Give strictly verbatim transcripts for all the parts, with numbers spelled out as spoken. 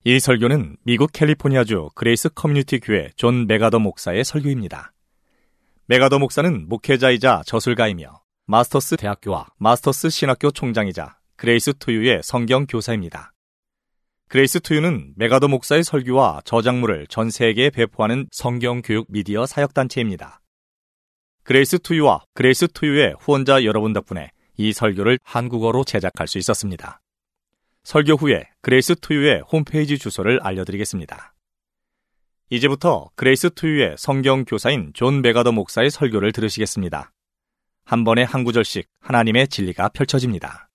이 설교는 미국 캘리포니아주 그레이스 커뮤니티 교회 존 맥아더 목사의 설교입니다. 맥아더 목사는 목회자이자 저술가이며 마스터스 대학교와 마스터스 신학교 총장이자 그레이스 투유의 성경 교사입니다. 그레이스 투유는 맥아더 목사의 설교와 저작물을 전 세계에 배포하는 성경교육 미디어 사역단체입니다. 그레이스 투유와 그레이스 투유의 후원자 여러분 덕분에 이 설교를 한국어로 제작할 수 있었습니다. 설교 후에 그레이스 투유의 홈페이지 주소를 알려드리겠습니다. 이제부터 그레이스 투유의 성경 교사인 존 맥아더 목사의 설교를 들으시겠습니다. 한 번에 한 구절씩 하나님의 진리가 펼쳐집니다.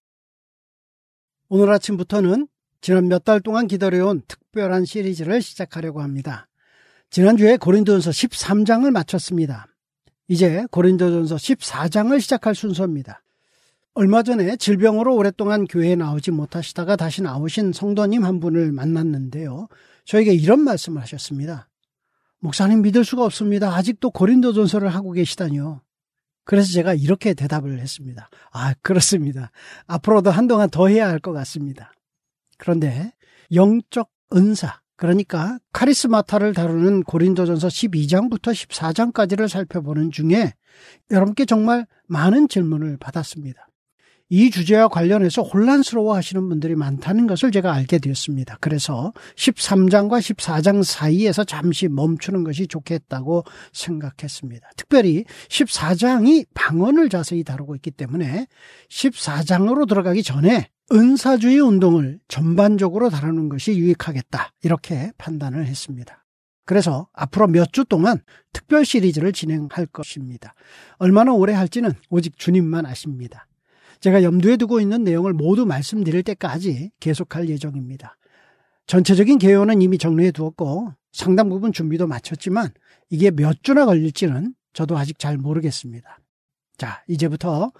오늘 아침부터는 지난 몇 달 동안 기다려온 특별한 시리즈를 시작하려고 합니다. 지난주에 고린도전서 십삼 장을 마쳤습니다. 이제 고린도전서 십사 장을 시작할 순서입니다. 얼마 전에 질병으로 오랫동안 교회에 나오지 못하시다가 다시 나오신 성도님 한 분을 만났는데요. 저에게 이런 말씀을 하셨습니다. 목사님, 믿을 수가 없습니다. 아직도 고린도전서를 하고 계시다니요. 그래서 제가 이렇게 대답을 했습니다. 아, 그렇습니다. 앞으로도 한동안 더 해야 할 것 같습니다. 그런데 영적 은사, 그러니까 카리스마타를 다루는 고린도전서 십이 장부터 십사 장까지를 살펴보는 중에 여러분께 정말 많은 질문을 받았습니다. 이 주제와 관련해서 혼란스러워 하시는 분들이 많다는 것을 제가 알게 되었습니다. 그래서 십삼 장과 십사 장 사이에서 잠시 멈추는 것이 좋겠다고 생각했습니다. 특별히 십사 장이 방언을 자세히 다루고 있기 때문에 십사 장으로 들어가기 전에 은사주의 운동을 전반적으로 다루는 것이 유익하겠다, 이렇게 판단을 했습니다. 그래서 앞으로 몇 주 동안 특별 시리즈를 진행할 것입니다. 얼마나 오래 할지는 오직 주님만 아십니다. 제가 염두에 두고 있는 내용을 모두 말씀드릴 때까지 계속할 예정입니다. 전체적인 개요는 이미 정리해 두었고 상당 부분 준비도 마쳤지만 이게 몇 주나 걸릴지는 저도 아직 잘 모르겠습니다. 자, 이제부터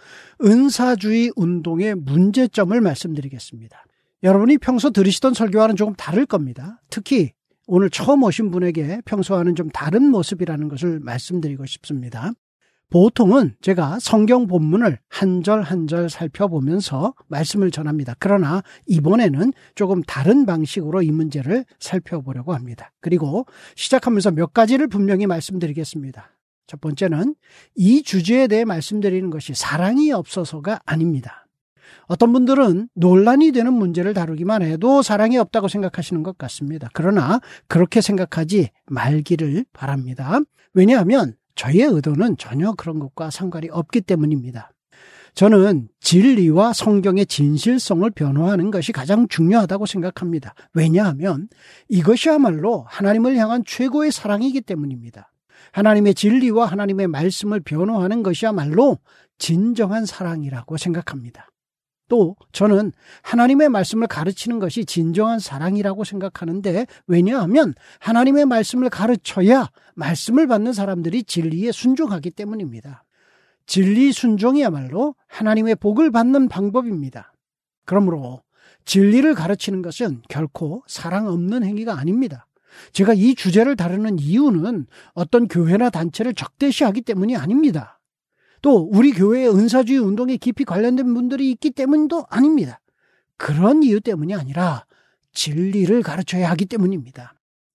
은사주의 운동의 문제점을 말씀드리겠습니다. 여러분이 평소 들으시던 설교와는 조금 다를 겁니다. 특히 오늘 처음 오신 분에게 평소와는 좀 다른 모습이라는 것을 말씀드리고 싶습니다. 보통은 제가 성경 본문을 한 절 한 절 살펴보면서 말씀을 전합니다. 그러나 이번에는 조금 다른 방식으로 이 문제를 살펴보려고 합니다. 그리고 시작하면서 몇 가지를 분명히 말씀드리겠습니다. 첫 번째는 이 주제에 대해 말씀드리는 것이 사랑이 없어서가 아닙니다. 어떤 분들은 논란이 되는 문제를 다루기만 해도 사랑이 없다고 생각하시는 것 같습니다. 그러나 그렇게 생각하지 말기를 바랍니다. 왜냐하면 저희의 의도는 전혀 그런 것과 상관이 없기 때문입니다. 저는 진리와 성경의 진실성을 변호하는 것이 가장 중요하다고 생각합니다. 왜냐하면 이것이야말로 하나님을 향한 최고의 사랑이기 때문입니다. 하나님의 진리와 하나님의 말씀을 변호하는 것이야말로 진정한 사랑이라고 생각합니다. 또 저는 하나님의 말씀을 가르치는 것이 진정한 사랑이라고 생각하는데, 왜냐하면 하나님의 말씀을 가르쳐야 말씀을 받는 사람들이 진리에 순종하기 때문입니다. 진리 순종이야말로 하나님의 복을 받는 방법입니다. 그러므로 진리를 가르치는 것은 결코 사랑 없는 행위가 아닙니다. 제가 이 주제를 다루는 이유는 어떤 교회나 단체를 적대시하기 때문이 아닙니다. 또 우리 교회의 은사주의 운동에 깊이 관련된 분들이 있기 때문도 아닙니다. 그런 이유 때문이 아니라 진리를 가르쳐야 하기 때문입니다.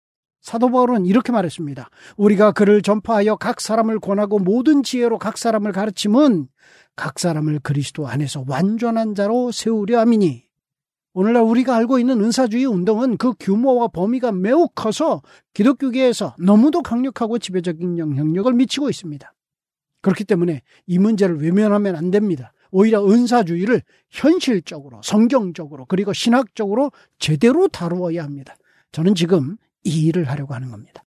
사도 바울은 이렇게 말했습니다. 우리가 그를 전파하여 각 사람을 권하고 모든 지혜로 각 사람을 가르침은 각 사람을 그리스도 안에서 완전한 자로 세우려 함이니. 오늘날 우리가 알고 있는 은사주의 운동은 그 규모와 범위가 매우 커서 기독교계에서 너무도 강력하고 지배적인 영향력을 미치고 있습니다. 그렇기 때문에 이 문제를 외면하면 안 됩니다. 오히려 은사주의를 현실적으로, 성경적으로, 그리고 신학적으로 제대로 다루어야 합니다. 저는 지금 이 일을 하려고 하는 겁니다.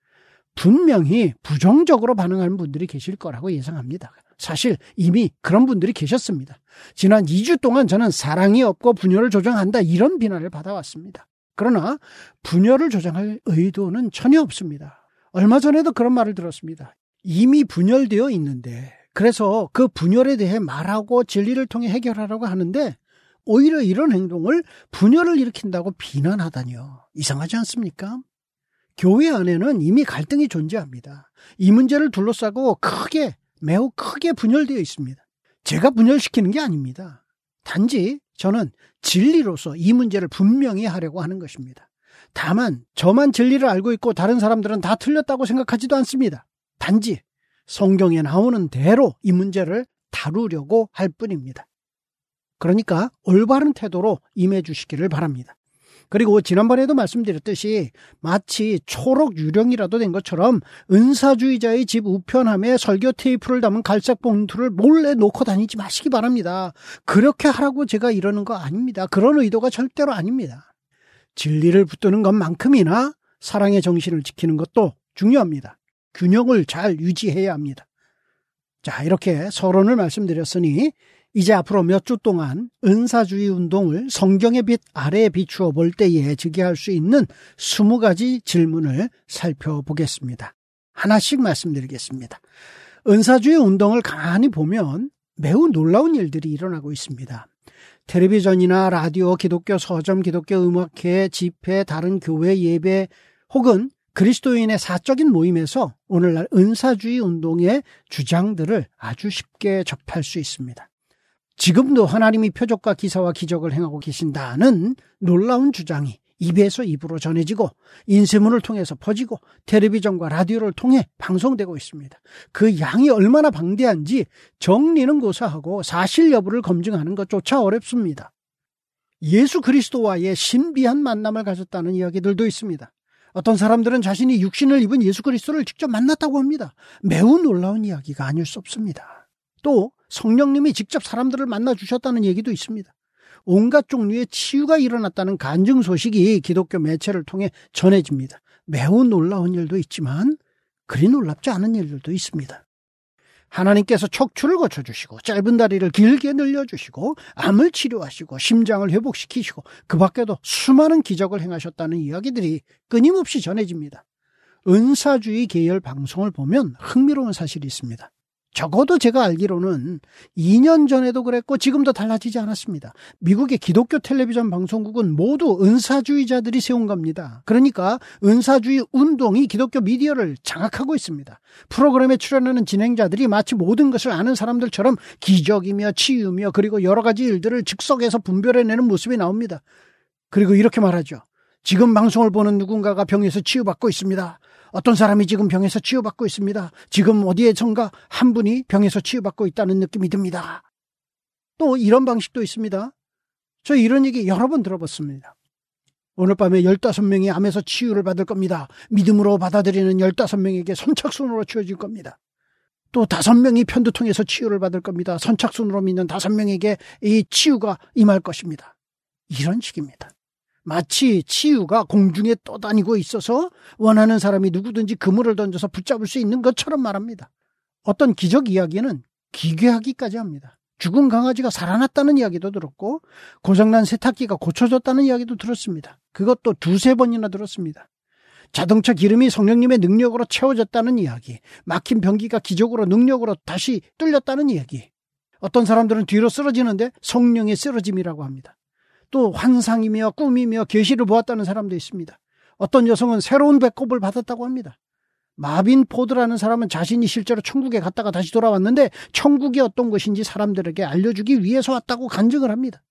분명히 부정적으로 반응하는 분들이 계실 거라고 예상합니다. 사실 이미 그런 분들이 계셨습니다. 지난 이 주 동안 저는 사랑이 없고 분열을 조장한다, 이런 비난을 받아왔습니다. 그러나 분열을 조장할 의도는 전혀 없습니다. 얼마 전에도 그런 말을 들었습니다. 이미 분열되어 있는데, 그래서 그 분열에 대해 말하고 진리를 통해 해결하라고 하는데 오히려 이런 행동을 분열을 일으킨다고 비난하다니요. 이상하지 않습니까? 교회 안에는 이미 갈등이 존재합니다. 이 문제를 둘러싸고 크게, 매우 크게 분열되어 있습니다. 제가 분열시키는 게 아닙니다. 단지 저는 진리로서 이 문제를 분명히 하려고 하는 것입니다. 다만 저만 진리를 알고 있고 다른 사람들은 다 틀렸다고 생각하지도 않습니다. 단지 성경에 나오는 대로 이 문제를 다루려고 할 뿐입니다. 그러니까 올바른 태도로 임해 주시기를 바랍니다. 그리고 지난번에도 말씀드렸듯이 마치 초록 유령이라도 된 것처럼 은사주의자의 집 우편함에 설교 테이프를 담은 갈색 봉투를 몰래 놓고 다니지 마시기 바랍니다. 그렇게 하라고 제가 이러는 거 아닙니다. 그런 의도가 절대로 아닙니다. 진리를 붙드는 것만큼이나 사랑의 정신을 지키는 것도 중요합니다. 균형을 잘 유지해야 합니다. 자, 이렇게 서론을 말씀드렸으니 이제 앞으로 몇 주 동안 은사주의 운동을 성경의 빛 아래에 비추어 볼 때에 즉위할 수 있는 스무 가지 질문을 살펴보겠습니다. 하나씩 말씀드리겠습니다. 은사주의 운동을 가만히 보면 매우 놀라운 일들이 일어나고 있습니다. 텔레비전이나 라디오, 기독교 서점, 기독교 음악회, 집회, 다른 교회 예배 혹은 그리스도인의 사적인 모임에서 오늘날 은사주의 운동의 주장들을 아주 쉽게 접할 수 있습니다. 지금도 하나님이 표적과 기사와 기적을 행하고 계신다는 놀라운 주장이 입에서 입으로 전해지고 인쇄문을 통해서 퍼지고 텔레비전과 라디오를 통해 방송되고 있습니다. 그 양이 얼마나 방대한지 정리는 고사하고 사실 여부를 검증하는 것조차 어렵습니다. 예수 그리스도와의 신비한 만남을 가졌다는 이야기들도 있습니다. 어떤 사람들은 자신이 육신을 입은 예수 그리스도를 직접 만났다고 합니다. 매우 놀라운 이야기가 아닐 수 없습니다. 또 성령님이 직접 사람들을 만나주셨다는 얘기도 있습니다. 온갖 종류의 치유가 일어났다는 간증 소식이 기독교 매체를 통해 전해집니다. 매우 놀라운 일도 있지만 그리 놀랍지 않은 일들도 있습니다. 하나님께서 척추를 고쳐주시고 짧은 다리를 길게 늘려주시고 암을 치료하시고 심장을 회복시키시고 그 밖에도 수많은 기적을 행하셨다는 이야기들이 끊임없이 전해집니다. 은사주의 계열 방송을 보면 흥미로운 사실이 있습니다. 적어도 제가 알기로는 이 년 전에도 그랬고 지금도 달라지지 않았습니다. 미국의 기독교 텔레비전 방송국은 모두 은사주의자들이 세운 겁니다. 그러니까 은사주의 운동이 기독교 미디어를 장악하고 있습니다. 프로그램에 출연하는 진행자들이 마치 모든 것을 아는 사람들처럼 기적이며 치유며 그리고 여러 가지 일들을 즉석에서 분별해내는 모습이 나옵니다. 그리고 이렇게 말하죠. 지금 방송을 보는 누군가가 병에서 치유받고 있습니다. 어떤 사람이 지금 병에서 치유받고 있습니다. 지금 어디에선가 한 분이 병에서 치유받고 있다는 느낌이 듭니다. 또 이런 방식도 있습니다. 저 이런 얘기 여러 번 들어봤습니다. 오늘 밤에 열다섯 명이 암에서 치유를 받을 겁니다. 믿음으로 받아들이는 열다섯 명에게 선착순으로 치워질 겁니다. 또 다섯 명이 편두통에서 치유를 받을 겁니다. 선착순으로 믿는 다섯 명에게 이 치유가 임할 것입니다. 이런 식입니다. 마치 치유가 공중에 떠다니고 있어서 원하는 사람이 누구든지 그물을 던져서 붙잡을 수 있는 것처럼 말합니다. 어떤 기적 이야기는 기괴하기까지 합니다. 죽은 강아지가 살아났다는 이야기도 들었고 고장난 세탁기가 고쳐졌다는 이야기도 들었습니다. 그것도 두세 번이나 들었습니다. 자동차 기름이 성령님의 능력으로 채워졌다는 이야기, 막힌 변기가 기적으로 능력으로 다시 뚫렸다는 이야기. 어떤 사람들은 뒤로 쓰러지는데 성령의 쓰러짐이라고 합니다. 또 환상이며 꿈이며 계시를 보았다는 사람도 있습니다. 어떤 여성은 새로운 배꼽을 받았다고 합니다. 마빈 포드라는 사람은 자신이 실제로 천국에 갔다가 다시 돌아왔는데 천국이 어떤 것인지 사람들에게 알려주기 위해서 왔다고 간증을 합니다.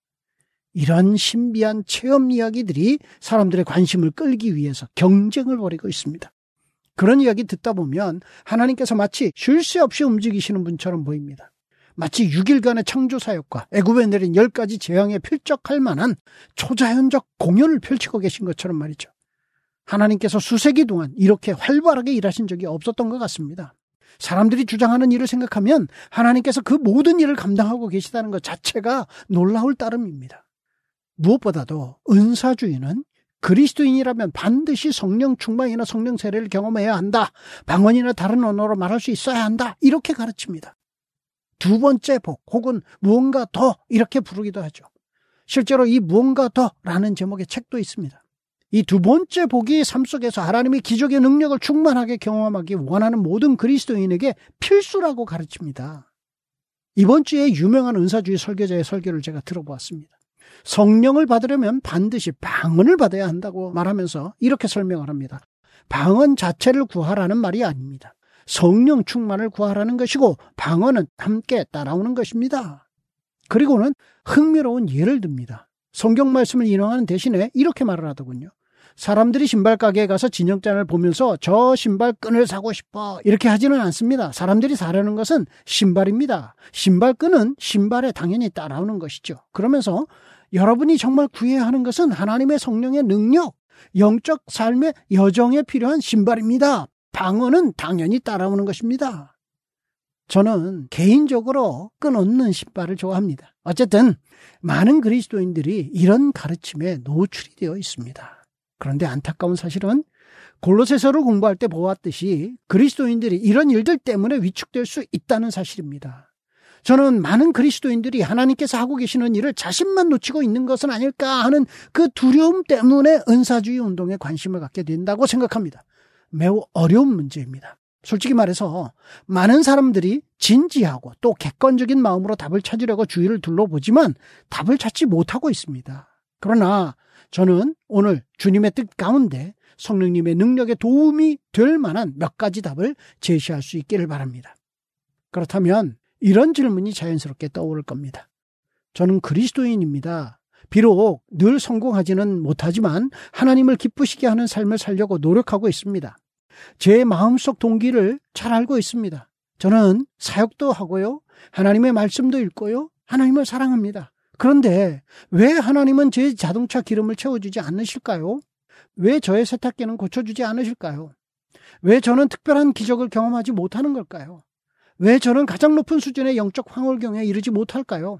이런 신비한 체험 이야기들이 사람들의 관심을 끌기 위해서 경쟁을 벌이고 있습니다. 그런 이야기 듣다 보면 하나님께서 마치 쉴 새 없이 움직이시는 분처럼 보입니다. 마치 육 일간의 창조사역과 애굽에 내린 열 가지 재앙에 필적할 만한 초자연적 공연을 펼치고 계신 것처럼 말이죠. 하나님께서 수세기 동안 이렇게 활발하게 일하신 적이 없었던 것 같습니다. 사람들이 주장하는 일을 생각하면 하나님께서 그 모든 일을 감당하고 계시다는 것 자체가 놀라울 따름입니다. 무엇보다도 은사주의는 그리스도인이라면 반드시 성령 충만이나 성령 세례를 경험해야 한다. 방언이나 다른 언어로 말할 수 있어야 한다. 이렇게 가르칩니다. 두 번째 복 혹은 무언가 더 이렇게 부르기도 하죠. 실제로 이 무언가 더라는 제목의 책도 있습니다. 이 두 번째 복이 삶 속에서 하나님의 기적의 능력을 충만하게 경험하기 원하는 모든 그리스도인에게 필수라고 가르칩니다. 이번 주에 유명한 은사주의 설교자의 설교를 제가 들어보았습니다. 성령을 받으려면 반드시 방언을 받아야 한다고 말하면서 이렇게 설명을 합니다. 방언 자체를 구하라는 말이 아닙니다. 성령 충만을 구하라는 것이고 방언은 함께 따라오는 것입니다. 그리고는 흥미로운 예를 듭니다. 성경 말씀을 인용하는 대신에 이렇게 말을 하더군요. 사람들이 신발 가게에 가서 진영장을 보면서 저 신발 끈을 사고 싶어 이렇게 하지는 않습니다. 사람들이 사려는 것은 신발입니다. 신발 끈은 신발에 당연히 따라오는 것이죠. 그러면서 여러분이 정말 구해야 하는 것은 하나님의 성령의 능력, 영적 삶의 여정에 필요한 신발입니다. 방어는 당연히 따라오는 것입니다. 저는 개인적으로 끈 없는 신발을 좋아합니다. 어쨌든 많은 그리스도인들이 이런 가르침에 노출이 되어 있습니다. 그런데 안타까운 사실은 골로새서를 공부할 때 보았듯이 그리스도인들이 이런 일들 때문에 위축될 수 있다는 사실입니다. 저는 많은 그리스도인들이 하나님께서 하고 계시는 일을 자신만 놓치고 있는 것은 아닐까 하는 그 두려움 때문에 은사주의 운동에 관심을 갖게 된다고 생각합니다. 매우 어려운 문제입니다. 솔직히 말해서 많은 사람들이 진지하고 또 객관적인 마음으로 답을 찾으려고 주위를 둘러보지만 답을 찾지 못하고 있습니다. 그러나 저는 오늘 주님의 뜻 가운데 성령님의 능력에 도움이 될 만한 몇 가지 답을 제시할 수 있기를 바랍니다. 그렇다면 이런 질문이 자연스럽게 떠오를 겁니다. 저는 그리스도인입니다. 비록 늘 성공하지는 못하지만 하나님을 기쁘시게 하는 삶을 살려고 노력하고 있습니다. 제 마음속 동기를 잘 알고 있습니다. 저는 사역도 하고요. 하나님의 말씀도 읽고요. 하나님을 사랑합니다. 그런데 왜 하나님은 제 자동차 기름을 채워주지 않으실까요? 왜 저의 세탁기는 고쳐주지 않으실까요? 왜 저는 특별한 기적을 경험하지 못하는 걸까요? 왜 저는 가장 높은 수준의 영적 황홀경에 이르지 못할까요?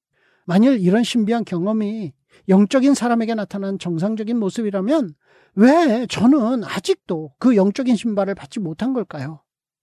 만일 이런 신비한 경험이 영적인 사람에게 나타난 정상적인 모습이라면 왜 저는 아직도 그 영적인 신발을 받지 못한 걸까요?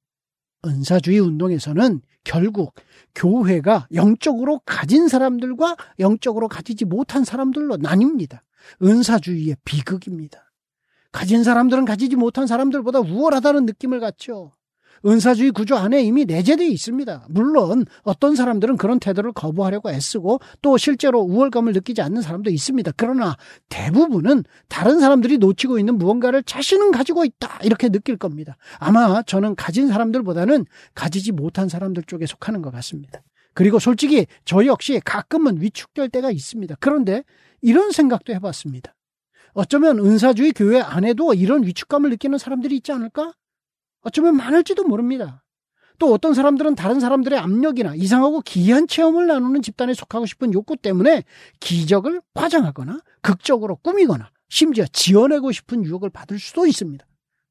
은사주의 운동에서는 결국 교회가 영적으로 가진 사람들과 영적으로 가지지 못한 사람들로 나뉩니다. 은사주의의 비극입니다. 가진 사람들은 가지지 못한 사람들보다 우월하다는 느낌을 갖죠. 은사주의 구조 안에 이미 내재되어 있습니다. 물론 어떤 사람들은 그런 태도를 거부하려고 애쓰고 또 실제로 우월감을 느끼지 않는 사람도 있습니다. 그러나 대부분은 다른 사람들이 놓치고 있는 무언가를 자신은 가지고 있다 이렇게 느낄 겁니다. 아마 저는 가진 사람들보다는 가지지 못한 사람들 쪽에 속하는 것 같습니다. 그리고 솔직히 저 역시 가끔은 위축될 때가 있습니다. 그런데 이런 생각도 해봤습니다. 어쩌면 은사주의 교회 안에도 이런 위축감을 느끼는 사람들이 있지 않을까? 어쩌면 많을지도 모릅니다. 또 어떤 사람들은 다른 사람들의 압력이나 이상하고 기이한 체험을 나누는 집단에 속하고 싶은 욕구 때문에 기적을 과장하거나 극적으로 꾸미거나 심지어 지어내고 싶은 유혹을 받을 수도 있습니다.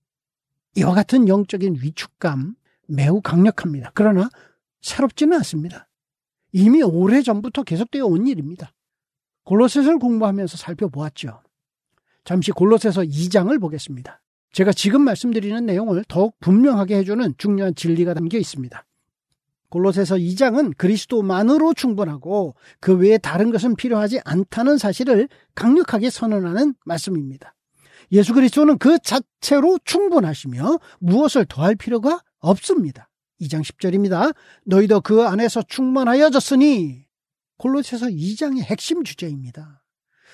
이와 같은 영적인 위축감 매우 강력합니다. 그러나 새롭지는 않습니다. 이미 오래전부터 계속되어 온 일입니다. 골로새서를 공부하면서 살펴보았죠. 잠시 골로새서 이 장을 보겠습니다. 제가 지금 말씀드리는 내용을 더욱 분명하게 해주는 중요한 진리가 담겨 있습니다. 골로새서 이 장은 그리스도만으로 충분하고 그 외에 다른 것은 필요하지 않다는 사실을 강력하게 선언하는 말씀입니다. 예수 그리스도는 그 자체로 충분하시며 무엇을 더할 필요가 없습니다. 이 장 십 절입니다. 너희도 그 안에서 충만하여졌으니. 골로새서 이 장의 핵심 주제입니다.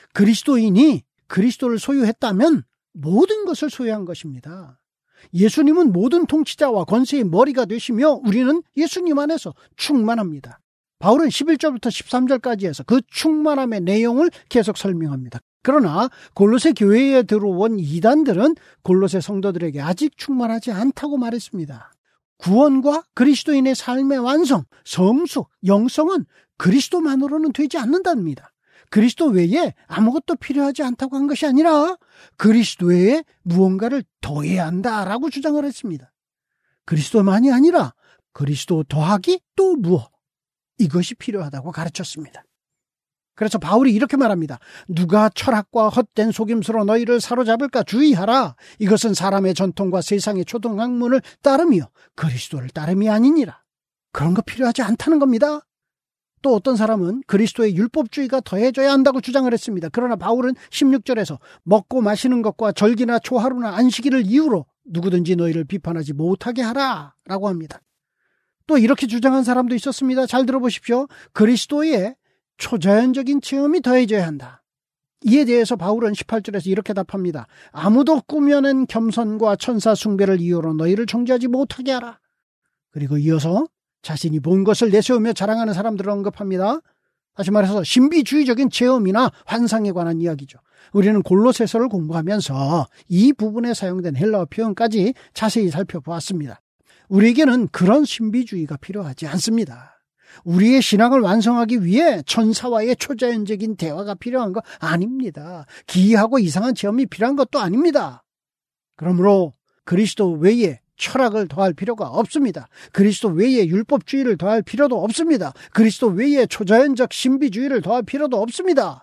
그리스도인이 그리스도를 소유했다면 모든 것을 소유한 것입니다. 예수님은 모든 통치자와 권세의 머리가 되시며 우리는 예수님 안에서 충만합니다. 바울은 십일 절부터 십삼 절까지 해서 그 충만함의 내용을 계속 설명합니다. 그러나 골로새 교회에 들어온 이단들은 골로새 성도들에게 아직 충만하지 않다고 말했습니다. 구원과 그리스도인의 삶의 완성, 성수, 영성은 그리스도만으로는 되지 않는답니다. 그리스도 외에 아무것도 필요하지 않다고 한 것이 아니라 그리스도 외에 무언가를 더해야 한다라고 주장을 했습니다. 그리스도만이 아니라 그리스도 더하기 또 무엇? 이것이 필요하다고 가르쳤습니다. 그래서 바울이 이렇게 말합니다. 누가 철학과 헛된 속임수로 너희를 사로잡을까 주의하라. 이것은 사람의 전통과 세상의 초등학문을 따르며 그리스도를 따름이 아니니라. 그런 거 필요하지 않다는 겁니다. 또 어떤 사람은 그리스도의 율법주의가 더해져야 한다고 주장을 했습니다. 그러나 바울은 십육 절에서 먹고 마시는 것과 절기나 초하루나 안식일을 이유로 누구든지 너희를 비판하지 못하게 하라 라고 합니다. 또 이렇게 주장한 사람도 있었습니다. 잘 들어보십시오. 그리스도의 초자연적인 체험이 더해져야 한다. 이에 대해서 바울은 십팔 절에서 이렇게 답합니다. 아무도 꾸며낸 겸손과 천사 숭배를 이유로 너희를 정죄하지 못하게 하라. 그리고 이어서 자신이 본 것을 내세우며 자랑하는 사람들을 언급합니다. 다시 말해서 신비주의적인 체험이나 환상에 관한 이야기죠. 우리는 골로새서를 공부하면서 이 부분에 사용된 헬라어 표현까지 자세히 살펴보았습니다. 우리에게는 그런 신비주의가 필요하지 않습니다. 우리의 신앙을 완성하기 위해 천사와의 초자연적인 대화가 필요한 거 아닙니다. 기이하고 이상한 체험이 필요한 것도 아닙니다. 그러므로 그리스도 외에 철학을 더할 필요가 없습니다. 그리스도 외에 율법주의를 더할 필요도 없습니다. 그리스도 외에 초자연적 신비주의를 더할 필요도 없습니다.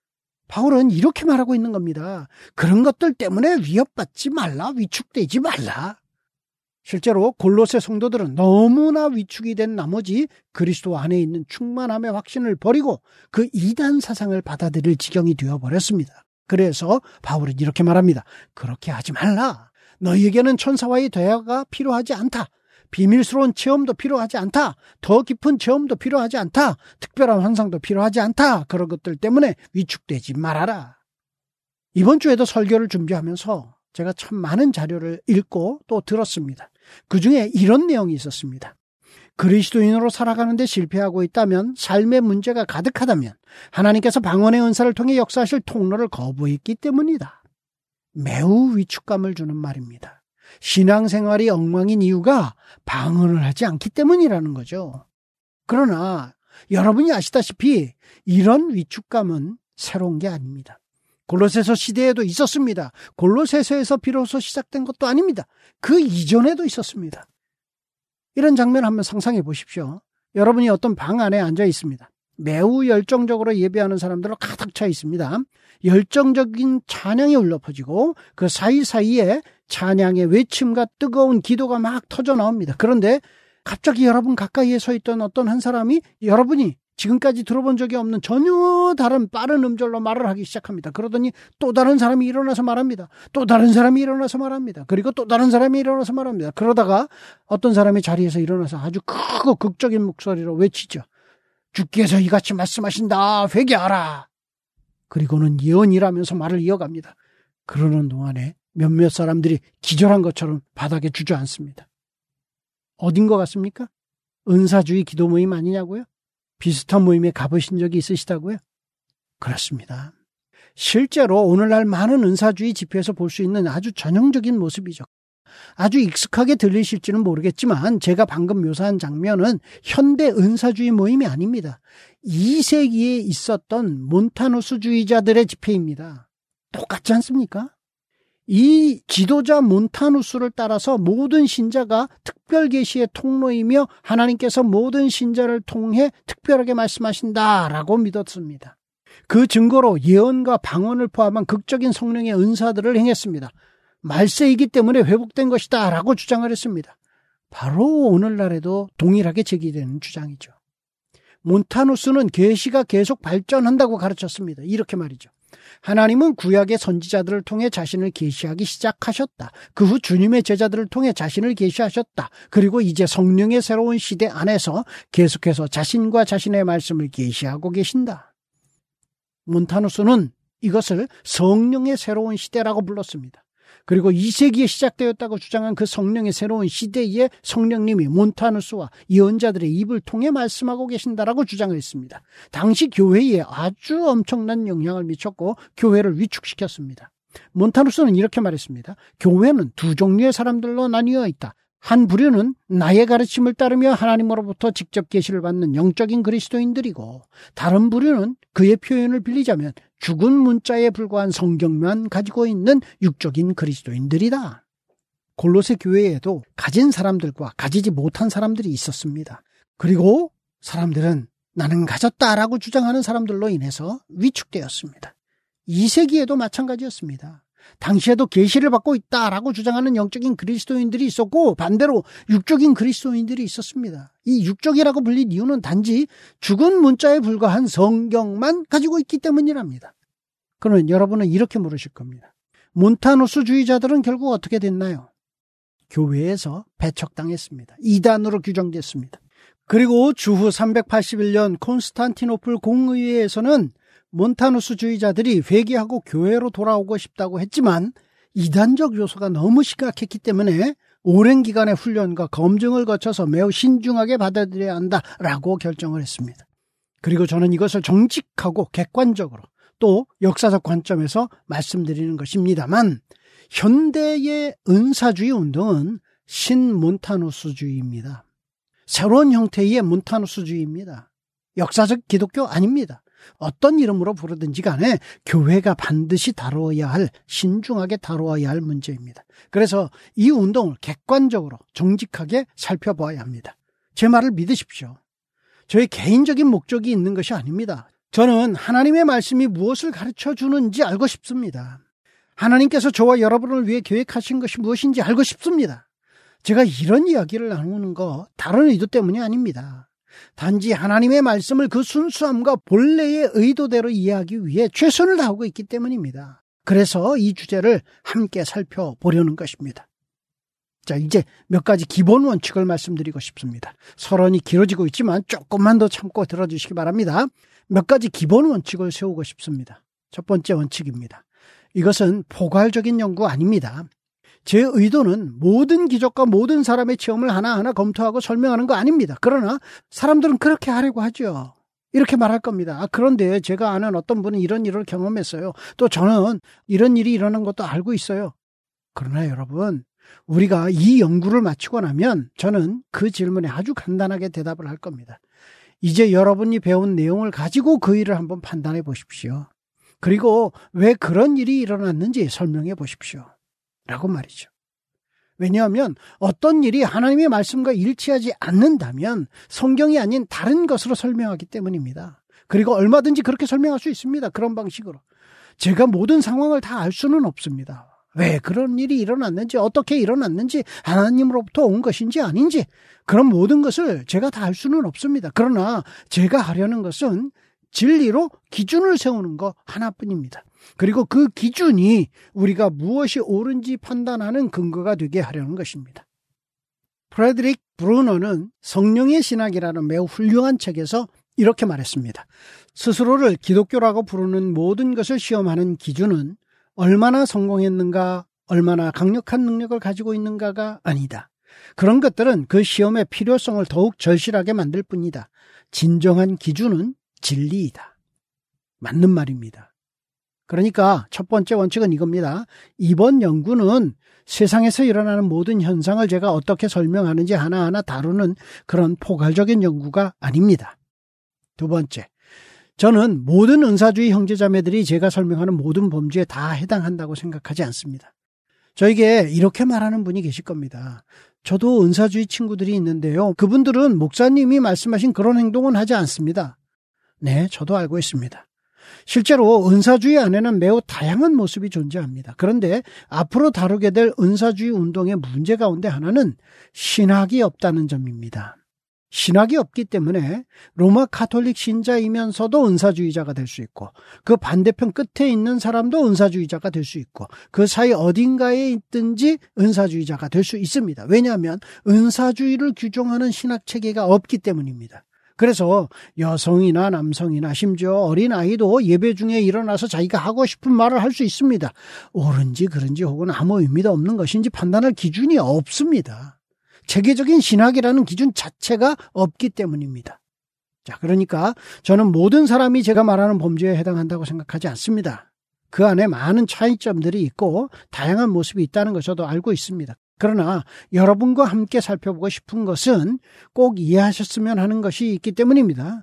바울은 이렇게 말하고 있는 겁니다. 그런 것들 때문에 위협받지 말라, 위축되지 말라. 실제로 골로새 성도들은 너무나 위축이 된 나머지 그리스도 안에 있는 충만함의 확신을 버리고 그 이단 사상을 받아들일 지경이 되어버렸습니다. 그래서 바울은 이렇게 말합니다. 그렇게 하지 말라. 너희에게는 천사와의 대화가 필요하지 않다. 비밀스러운 체험도 필요하지 않다. 더 깊은 체험도 필요하지 않다. 특별한 환상도 필요하지 않다. 그런 것들 때문에 위축되지 말아라. 이번 주에도 설교를 준비하면서 제가 참 많은 자료를 읽고 또 들었습니다. 그 중에 이런 내용이 있었습니다. 그리스도인으로 살아가는데 실패하고 있다면, 삶의 문제가 가득하다면 하나님께서 방언의 은사를 통해 역사하실 통로를 거부했기 때문이다. 매우 위축감을 주는 말입니다. 신앙생활이 엉망인 이유가 방언을 하지 않기 때문이라는 거죠. 그러나 여러분이 아시다시피 이런 위축감은 새로운 게 아닙니다. 골로새서 시대에도 있었습니다. 골로새서에서 비로소 시작된 것도 아닙니다. 그 이전에도 있었습니다. 이런 장면을 한번 상상해 보십시오. 여러분이 어떤 방 안에 앉아 있습니다. 매우 열정적으로 예배하는 사람들로 가득 차 있습니다. 열정적인 찬양이 울려 퍼지고 그 사이사이에 찬양의 외침과 뜨거운 기도가 막 터져 나옵니다. 그런데 갑자기 여러분 가까이에 서 있던 어떤 한 사람이 여러분이 지금까지 들어본 적이 없는 전혀 다른 빠른 음절로 말을 하기 시작합니다. 그러더니 또 다른 사람이 일어나서 말합니다. 또 다른 사람이 일어나서 말합니다. 그리고 또 다른 사람이 일어나서 말합니다. 그러다가 어떤 사람이 자리에서 일어나서 아주 크고 극적인 목소리로 외치죠. 주께서 이같이 말씀하신다. 회개하라. 그리고는 예언이라면서 말을 이어갑니다. 그러는 동안에 몇몇 사람들이 기절한 것처럼 바닥에 주저앉습니다. 어딘 것 같습니까? 은사주의 기도 모임 아니냐고요? 비슷한 모임에 가보신 적이 있으시다고요? 그렇습니다. 실제로 오늘날 많은 은사주의 집회에서 볼 수 있는 아주 전형적인 모습이죠. 아주 익숙하게 들리실지는 모르겠지만 제가 방금 묘사한 장면은 현대 은사주의 모임이 아닙니다. 이 세기에 있었던 몬타누스주의자들의 집회입니다. 똑같지 않습니까? 이 지도자 몬타누스를 따라서 모든 신자가 특별 계시의 통로이며 하나님께서 모든 신자를 통해 특별하게 말씀하신다라고 믿었습니다. 그 증거로 예언과 방언을 포함한 극적인 성령의 은사들을 행했습니다. 말세이기 때문에 회복된 것이다 라고 주장을 했습니다. 바로 오늘날에도 동일하게 제기되는 주장이죠. 몬타누스는 계시가 계속 발전한다고 가르쳤습니다. 이렇게 말이죠. 하나님은 구약의 선지자들을 통해 자신을 계시하기 시작하셨다. 그 후 주님의 제자들을 통해 자신을 계시하셨다. 그리고 이제 성령의 새로운 시대 안에서 계속해서 자신과 자신의 말씀을 계시하고 계신다. 몬타누스는 이것을 성령의 새로운 시대라고 불렀습니다. 그리고 이 세기에 시작되었다고 주장한 그 성령의 새로운 시대에 성령님이 몬타누스와 예언자들의 입을 통해 말씀하고 계신다라고 주장을 했습니다. 당시 교회에 아주 엄청난 영향을 미쳤고 교회를 위축시켰습니다. 몬타누스는 이렇게 말했습니다. 교회는 두 종류의 사람들로 나뉘어 있다. 한 부류는 나의 가르침을 따르며 하나님으로부터 직접 계시를 받는 영적인 그리스도인들이고, 다른 부류는 그의 표현을 빌리자면 죽은 문자에 불과한 성경만 가지고 있는 육적인 그리스도인들이다. 골로새 교회에도 가진 사람들과 가지지 못한 사람들이 있었습니다. 그리고 사람들은 나는 가졌다라고 주장하는 사람들로 인해서 위축되었습니다. 이 세기에도 마찬가지였습니다. 당시에도 계시를 받고 있다라고 주장하는 영적인 그리스도인들이 있었고, 반대로 육적인 그리스도인들이 있었습니다. 이 육적이라고 불린 이유는 단지 죽은 문자에 불과한 성경만 가지고 있기 때문이랍니다. 그러면 여러분은 이렇게 물으실 겁니다. 몬타누스주의자들은 결국 어떻게 됐나요? 교회에서 배척당했습니다. 이단으로 규정됐습니다. 그리고 주후 삼백팔십일 년 콘스탄티노플 공의회에서는 몬타누스주의자들이 회개하고 교회로 돌아오고 싶다고 했지만 이단적 요소가 너무 심각했기 때문에 오랜 기간의 훈련과 검증을 거쳐서 매우 신중하게 받아들여야 한다라고 결정을 했습니다. 그리고 저는 이것을 정직하고 객관적으로 또 역사적 관점에서 말씀드리는 것입니다만 현대의 은사주의 운동은 신몬타누스주의입니다. 새로운 형태의 몬타누스주의입니다. 역사적 기독교 아닙니다. 어떤 이름으로 부르든지 간에 교회가 반드시 다루어야 할, 신중하게 다루어야 할 문제입니다. 그래서 이 운동을 객관적으로 정직하게 살펴봐야 합니다. 제 말을 믿으십시오. 저의 개인적인 목적이 있는 것이 아닙니다. 저는 하나님의 말씀이 무엇을 가르쳐 주는지 알고 싶습니다. 하나님께서 저와 여러분을 위해 계획하신 것이 무엇인지 알고 싶습니다. 제가 이런 이야기를 나누는 거 다른 의도 때문이 아닙니다. 단지 하나님의 말씀을 그 순수함과 본래의 의도대로 이해하기 위해 최선을 다하고 있기 때문입니다. 그래서 이 주제를 함께 살펴보려는 것입니다. 자, 이제 몇 가지 기본 원칙을 말씀드리고 싶습니다. 서론이 길어지고 있지만 조금만 더 참고 들어주시기 바랍니다. 몇 가지 기본 원칙을 세우고 싶습니다. 첫 번째 원칙입니다. 이것은 포괄적인 연구 아닙니다. 제 의도는 모든 기적과 모든 사람의 체험을 하나하나 검토하고 설명하는 거 아닙니다. 그러나 사람들은 그렇게 하려고 하죠. 이렇게 말할 겁니다. 아, 그런데 제가 아는 어떤 분은 이런 일을 경험했어요. 또 저는 이런 일이 일어난 것도 알고 있어요. 그러나 여러분, 우리가 이 연구를 마치고 나면 저는 그 질문에 아주 간단하게 대답을 할 겁니다. 이제 여러분이 배운 내용을 가지고 그 일을 한번 판단해 보십시오. 그리고 왜 그런 일이 일어났는지 설명해 보십시오. 라고 말이죠. 왜냐하면 어떤 일이 하나님의 말씀과 일치하지 않는다면 성경이 아닌 다른 것으로 설명하기 때문입니다. 그리고 얼마든지 그렇게 설명할 수 있습니다. 그런 방식으로. 제가 모든 상황을 다 알 수는 없습니다. 왜 그런 일이 일어났는지, 어떻게 일어났는지, 하나님으로부터 온 것인지 아닌지, 그런 모든 것을 제가 다 알 수는 없습니다. 그러나 제가 하려는 것은 진리로 기준을 세우는 것 하나뿐입니다. 그리고 그 기준이 우리가 무엇이 옳은지 판단하는 근거가 되게 하려는 것입니다. 프레드릭 브루너는 성령의 신학이라는 매우 훌륭한 책에서 이렇게 말했습니다. 스스로를 기독교라고 부르는 모든 것을 시험하는 기준은 얼마나 성공했는가, 얼마나 강력한 능력을 가지고 있는가가 아니다. 그런 것들은 그 시험의 필요성을 더욱 절실하게 만들 뿐이다. 진정한 기준은 진리이다. 맞는 말입니다. 그러니까 첫 번째 원칙은 이겁니다. 이번 연구는 세상에서 일어나는 모든 현상을 제가 어떻게 설명하는지 하나하나 다루는 그런 포괄적인 연구가 아닙니다. 두 번째, 저는 모든 은사주의 형제자매들이 제가 설명하는 모든 범죄에 다 해당한다고 생각하지 않습니다. 저에게 이렇게 말하는 분이 계실 겁니다. 저도 은사주의 친구들이 있는데요. 그분들은 목사님이 말씀하신 그런 행동은 하지 않습니다. 네, 저도 알고 있습니다. 실제로 은사주의 안에는 매우 다양한 모습이 존재합니다. 그런데 앞으로 다루게 될 은사주의 운동의 문제 가운데 하나는 신학이 없다는 점입니다. 신학이 없기 때문에 로마 가톨릭 신자이면서도 은사주의자가 될 수 있고, 그 반대편 끝에 있는 사람도 은사주의자가 될 수 있고, 그 사이 어딘가에 있든지 은사주의자가 될 수 있습니다. 왜냐하면 은사주의를 규정하는 신학 체계가 없기 때문입니다. 그래서 여성이나 남성이나 심지어 어린아이도 예배 중에 일어나서 자기가 하고 싶은 말을 할 수 있습니다. 옳은지 그른지 혹은 아무 의미도 없는 것인지 판단할 기준이 없습니다. 체계적인 신학이라는 기준 자체가 없기 때문입니다. 자, 그러니까 저는 모든 사람이 제가 말하는 범죄에 해당한다고 생각하지 않습니다. 그 안에 많은 차이점들이 있고 다양한 모습이 있다는 걸 저도 알고 있습니다. 그러나 여러분과 함께 살펴보고 싶은 것은 꼭 이해하셨으면 하는 것이 있기 때문입니다.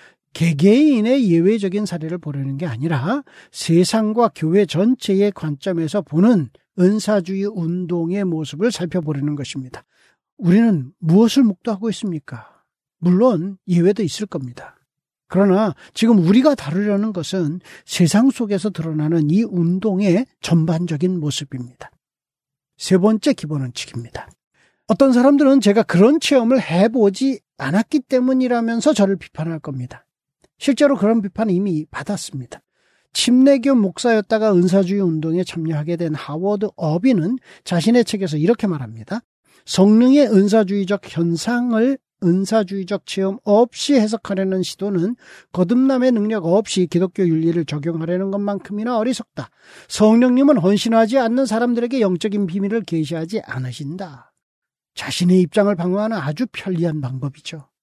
개개인의 예외적인 사례를 보려는 게 아니라 세상과 교회 전체의 관점에서 보는 은사주의 운동의 모습을 살펴보려는 것입니다. 우리는 무엇을 목도하고 있습니까? 물론 예외도 있을 겁니다. 그러나 지금 우리가 다루려는 것은 세상 속에서 드러나는 이 운동의 전반적인 모습입니다. 세 번째 기본 원칙입니다. 어떤 사람들은 제가 그런 체험을 해보지 않았기 때문이라면서 저를 비판할 겁니다. 실제로 그런 비판을 이미 받았습니다. 침례교 목사였다가 은사주의 운동에 참여하게 된 하워드 어비는 자신의 책에서 이렇게 말합니다. 성령의 은사주의적 현상을 은사주의적 체험 없이 해석하려는 시도는 거듭남의 능력 없이 기독교 윤리를 적용하려는 것만큼이나 어리석다. 성령님은 헌신하지 않는 사람들에게 영적인 비밀을 계시하지 않으신다. 자신의 입장을 방어하는 아주 편리한 방법이죠.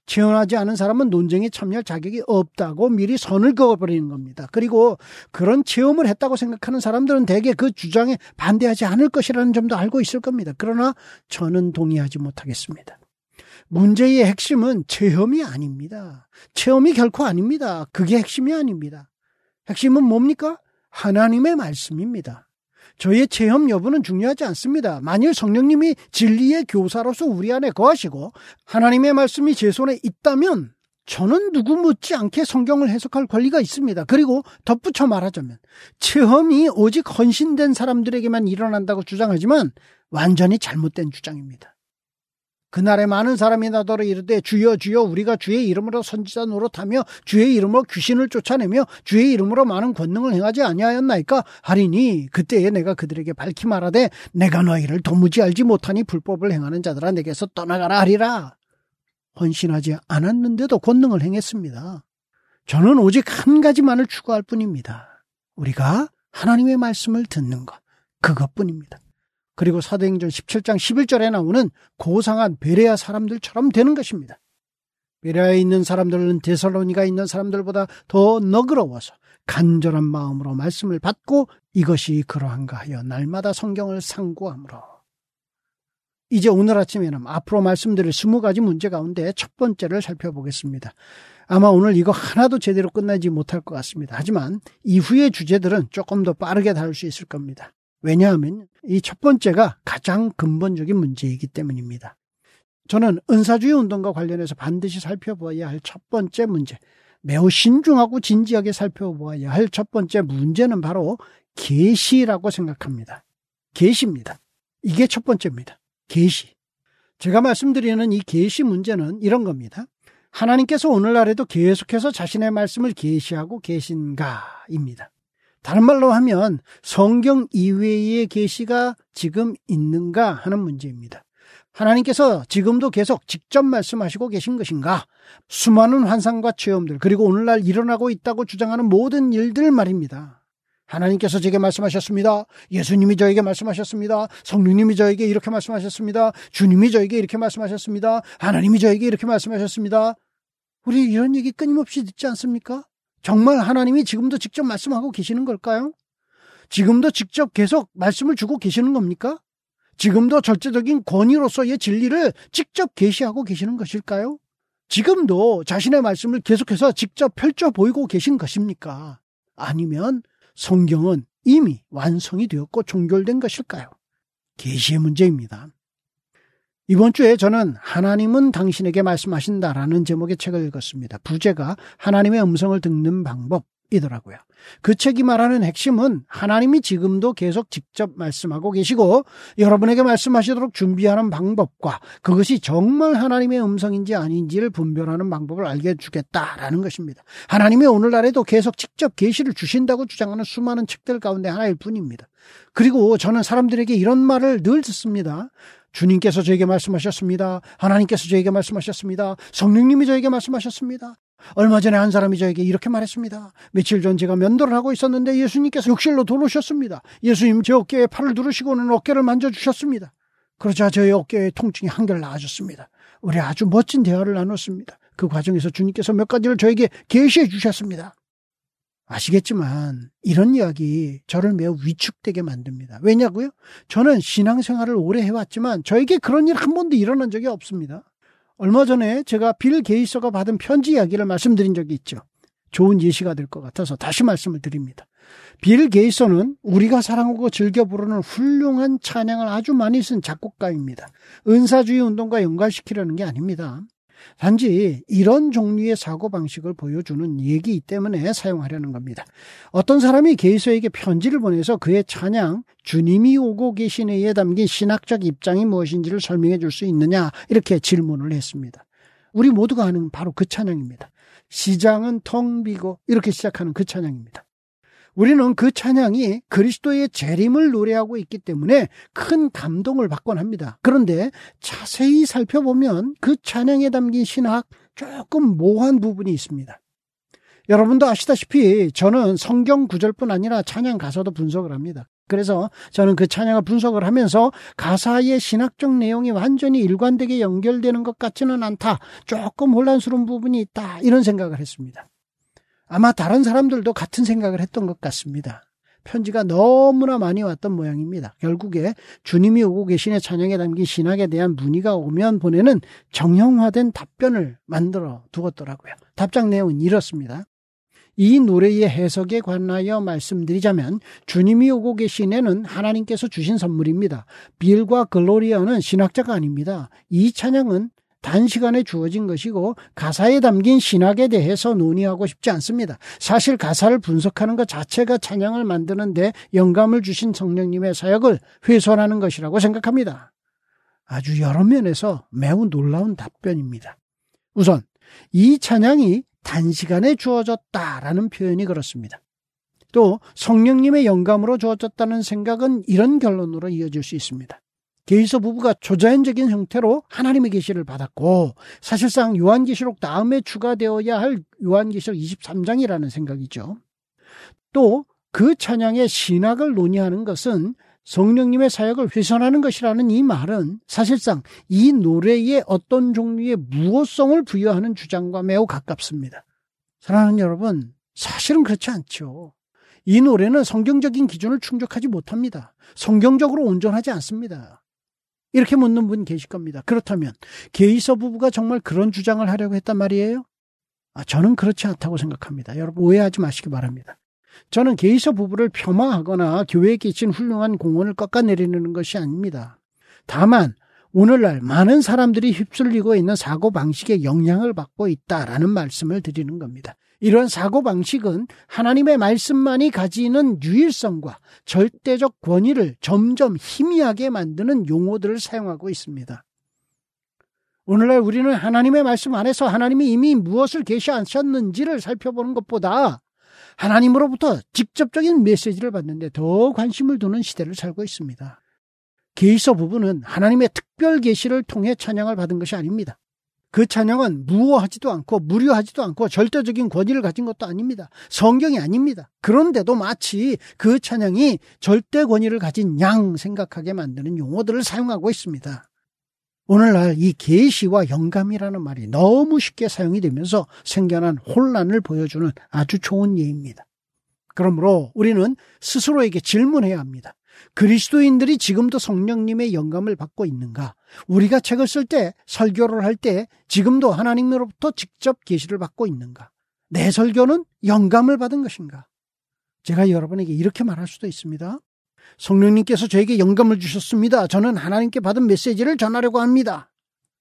체험하지 않은 사람은 논쟁에 참여할 자격이 없다고 미리 선을 그어버리는 겁니다. 그리고 그런 체험을 했다고 생각하는 사람들은 대개 그 주장에 반대하지 않을 것이라는 점도 알고 있을 겁니다. 그러나 저는 동의하지 못하겠습니다. 문제의 핵심은 체험이 아닙니다. 체험이 결코 아닙니다. 그게 핵심이 아닙니다. 핵심은 뭡니까? 하나님의 말씀입니다. 저의 체험 여부는 중요하지 않습니다. 만일 성령님이 진리의 교사로서 우리 안에 거하시고 하나님의 말씀이 제 손에 있다면 저는 누구 묻지 않게 성경을 해석할 권리가 있습니다. 그리고 덧붙여 말하자면 체험이 오직 헌신된 사람들에게만 일어난다고 주장하지만 완전히 잘못된 주장입니다. 그날에 많은 사람이 나더러 이르되 주여 주여 우리가 주의 이름으로 선지자 노릇하며 주의 이름으로 귀신을 쫓아내며 주의 이름으로 많은 권능을 행하지 아니하였나이까 하리니 그때에 내가 그들에게 밝히 말하되 내가 너희를 도무지 알지 못하니 불법을 행하는 자들아 내게서 떠나가라 하리라. 헌신하지 않았는데도 권능을 행했습니다. 저는 오직 한 가지만을 추구할 뿐입니다. 우리가 하나님의 말씀을 듣는 것, 그것뿐입니다. 그리고 사도행전 십칠 장 십일 절에 나오는 고상한 베레아 사람들처럼 되는 것입니다. 베레아에 있는 사람들은 데살로니가에 있는 사람들보다 더 너그러워서 간절한 마음으로 말씀을 받고 이것이 그러한가 하여 날마다 성경을 상고함으로. 이제 오늘 아침에는 앞으로 말씀드릴 스무 가지 문제 가운데 첫 번째를 살펴보겠습니다. 아마 오늘 이거 하나도 제대로 끝나지 못할 것 같습니다. 하지만 이후의 주제들은 조금 더 빠르게 다룰 수 있을 겁니다. 왜냐하면 이 첫 번째가 가장 근본적인 문제이기 때문입니다. 저는 은사주의 운동과 관련해서 반드시 살펴보아야 할 첫 번째 문제, 매우 신중하고 진지하게 살펴보아야 할 첫 번째 문제는 바로 계시라고 생각합니다. 계시입니다. 이게 첫 번째입니다. 계시. 제가 말씀드리는 이 계시 문제는 이런 겁니다. 하나님께서 오늘날에도 계속해서 자신의 말씀을 계시하고 계신가입니다. 다른 말로 하면 성경 이외의 계시가 지금 있는가 하는 문제입니다. 하나님께서 지금도 계속 직접 말씀하시고 계신 것인가? 수많은 환상과 체험들 그리고 오늘날 일어나고 있다고 주장하는 모든 일들 말입니다. 하나님께서 제게 말씀하셨습니다. 예수님이 저에게 말씀하셨습니다. 성령님이 저에게 이렇게 말씀하셨습니다. 주님이 저에게 이렇게 말씀하셨습니다. 하나님이 저에게 이렇게 말씀하셨습니다. 우리 이런 얘기 끊임없이 듣지 않습니까? 정말 하나님이 지금도 직접 말씀하고 계시는 걸까요? 지금도 직접 계속 말씀을 주고 계시는 겁니까? 지금도 절대적인 권위로서의 진리를 직접 계시하고 계시는 것일까요? 지금도 자신의 말씀을 계속해서 직접 펼쳐 보이고 계신 것입니까? 아니면 성경은 이미 완성이 되었고 종결된 것일까요? 계시의 문제입니다. 이번 주에 저는 하나님은 당신에게 말씀하신다라는 제목의 책을 읽었습니다. 부제가 하나님의 음성을 듣는 방법이더라고요. 그 책이 말하는 핵심은 하나님이 지금도 계속 직접 말씀하고 계시고 여러분에게 말씀하시도록 준비하는 방법과 그것이 정말 하나님의 음성인지 아닌지를 분별하는 방법을 알게 해주겠다라는 것입니다. 하나님이 오늘날에도 계속 직접 계시를 주신다고 주장하는 수많은 책들 가운데 하나일 뿐입니다. 그리고 저는 사람들에게 이런 말을 늘 듣습니다. 주님께서 저에게 말씀하셨습니다. 하나님께서 저에게 말씀하셨습니다. 성령님이 저에게 말씀하셨습니다. 얼마 전에 한 사람이 저에게 이렇게 말했습니다. 며칠 전 제가 면도를 하고 있었는데 예수님께서 욕실로 들어오셨습니다. 예수님 제 어깨에 팔을 두르시고는 어깨를 만져주셨습니다. 그러자 저의 어깨의 통증이 한결 나아졌습니다. 우리 아주 멋진 대화를 나눴습니다. 그 과정에서 주님께서 몇 가지를 저에게 계시해 주셨습니다. 아시겠지만 이런 이야기 저를 매우 위축되게 만듭니다. 왜냐고요? 저는 신앙생활을 오래 해왔지만 저에게 그런 일 한 번도 일어난 적이 없습니다. 얼마 전에 제가 빌 게이츠가 받은 편지 이야기를 말씀드린 적이 있죠. 좋은 예시가 될 것 같아서 다시 말씀을 드립니다. 빌 게이츠는 우리가 사랑하고 즐겨 부르는 훌륭한 찬양을 아주 많이 쓴 작곡가입니다. 은사주의 운동과 연관시키려는 게 아닙니다. 단지 이런 종류의 사고방식을 보여주는 얘기 때문에 사용하려는 겁니다. 어떤 사람이 게이츠에게 편지를 보내서 그의 찬양 주님이 오고 계시네에 담긴 신학적 입장이 무엇인지를 설명해 줄 수 있느냐 이렇게 질문을 했습니다. 우리 모두가 아는 바로 그 찬양입니다. 시장은 텅 비고 이렇게 시작하는 그 찬양입니다. 우리는 그 찬양이 그리스도의 재림을 노래하고 있기 때문에 큰 감동을 받곤 합니다. 그런데 자세히 살펴보면 그 찬양에 담긴 신학 조금 모호한 부분이 있습니다. 여러분도 아시다시피 저는 성경 구절뿐 아니라 찬양 가사도 분석을 합니다. 그래서 저는 그 찬양을 분석을 하면서 가사의 신학적 내용이 완전히 일관되게 연결되는 것 같지는 않다. 조금 혼란스러운 부분이 있다. 이런 생각을 했습니다. 아마 다른 사람들도 같은 생각을 했던 것 같습니다. 편지가 너무나 많이 왔던 모양입니다. 결국에 주님이 오고 계신의 찬양에 담긴 신학에 대한 문의가 오면 보내는 정형화된 답변을 만들어 두었더라고요. 답장 내용은 이렇습니다. 이 노래의 해석에 관하여 말씀드리자면 주님이 오고 계시네는 하나님께서 주신 선물입니다. 빌과 글로리아는 신학자가 아닙니다. 이 찬양은 단시간에 주어진 것이고 가사에 담긴 신학에 대해서 논의하고 싶지 않습니다. 사실 가사를 분석하는 것 자체가 찬양을 만드는 데 영감을 주신 성령님의 사역을 훼손하는 것이라고 생각합니다. 아주 여러 면에서 매우 놀라운 답변입니다. 우선 이 찬양이 단시간에 주어졌다라는 표현이 그렇습니다. 또 성령님의 영감으로 주어졌다는 생각은 이런 결론으로 이어질 수 있습니다. 게이서 부부가 초자연적인 형태로 하나님의 계시를 받았고 사실상 요한계시록 다음에 추가되어야 할 요한계시록 이십삼 장이라는 생각이죠. 또 그 찬양의 신학을 논의하는 것은 성령님의 사역을 훼손하는 것이라는 이 말은 사실상 이 노래에 어떤 종류의 무호성을 부여하는 주장과 매우 가깝습니다. 사랑하는 여러분, 사실은 그렇지 않죠. 이 노래는 성경적인 기준을 충족하지 못합니다. 성경적으로 온전하지 않습니다. 이렇게 묻는 분 계실 겁니다. 그렇다면 게이서 부부가 정말 그런 주장을 하려고 했단 말이에요? 아, 저는 그렇지 않다고 생각합니다. 여러분 오해하지 마시기 바랍니다. 저는 게이서 부부를 폄하하거나 교회에 끼친 훌륭한 공헌을 꺾어내리는 것이 아닙니다. 다만 오늘날 많은 사람들이 휩쓸리고 있는 사고방식에 영향을 받고 있다라는 말씀을 드리는 겁니다. 이런 사고방식은 하나님의 말씀만이 가지는 유일성과 절대적 권위를 점점 희미하게 만드는 용어들을 사용하고 있습니다. 오늘날 우리는 하나님의 말씀 안에서 하나님이 이미 무엇을 계시하셨는지를 살펴보는 것보다 하나님으로부터 직접적인 메시지를 받는데 더 관심을 두는 시대를 살고 있습니다. 게이서 부부는 하나님의 특별 계시를 통해 찬양을 받은 것이 아닙니다. 그 찬양은 무오하지도 않고 무료하지도 않고 절대적인 권위를 가진 것도 아닙니다. 성경이 아닙니다. 그런데도 마치 그 찬양이 절대 권위를 가진 양 생각하게 만드는 용어들을 사용하고 있습니다. 오늘날 이 계시와 영감이라는 말이 너무 쉽게 사용이 되면서 생겨난 혼란을 보여주는 아주 좋은 예입니다. 그러므로 우리는 스스로에게 질문해야 합니다. 그리스도인들이 지금도 성령님의 영감을 받고 있는가? 우리가 책을 쓸 때, 설교를 할 때 지금도 하나님으로부터 직접 계시를 받고 있는가? 내 설교는 영감을 받은 것인가? 제가 여러분에게 이렇게 말할 수도 있습니다. 성령님께서 저에게 영감을 주셨습니다. 저는 하나님께 받은 메시지를 전하려고 합니다.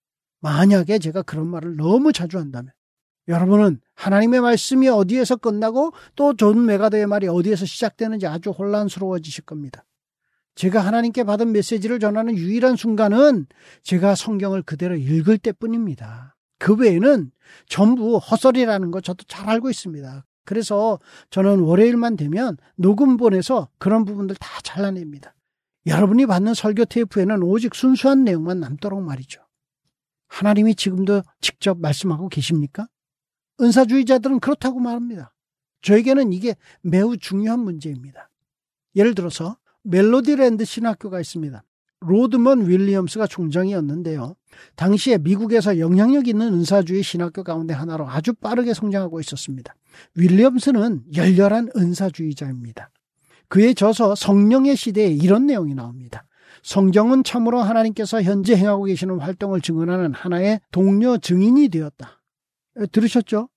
만약에 제가 그런 말을 너무 자주 한다면 여러분은 하나님의 말씀이 어디에서 끝나고 또 존 메가더의 말이 어디에서 시작되는지 아주 혼란스러워지실 겁니다. 제가 하나님께 받은 메시지를 전하는 유일한 순간은 제가 성경을 그대로 읽을 때뿐입니다. 그 외에는 전부 헛소리라는 거 저도 잘 알고 있습니다. 그래서 저는 월요일만 되면 녹음본에서 그런 부분들 다 잘라냅니다. 여러분이 받는 설교 테이프에는 오직 순수한 내용만 남도록 말이죠. 하나님이 지금도 직접 말씀하고 계십니까? 은사주의자들은 그렇다고 말합니다. 저에게는 이게 매우 중요한 문제입니다. 예를 들어서 멜로디랜드 신학교가 있습니다. 로드먼 윌리엄스가 총장이었는데요. 당시에 미국에서 영향력 있는 은사주의 신학교 가운데 하나로 아주 빠르게 성장하고 있었습니다. 윌리엄스는 열렬한 은사주의자입니다. 그의 저서 성령의 시대에 이런 내용이 나옵니다. 성경은 참으로 하나님께서 현재 행하고 계시는 활동을 증언하는 하나의 동료 증인이 되었다. 들으셨죠?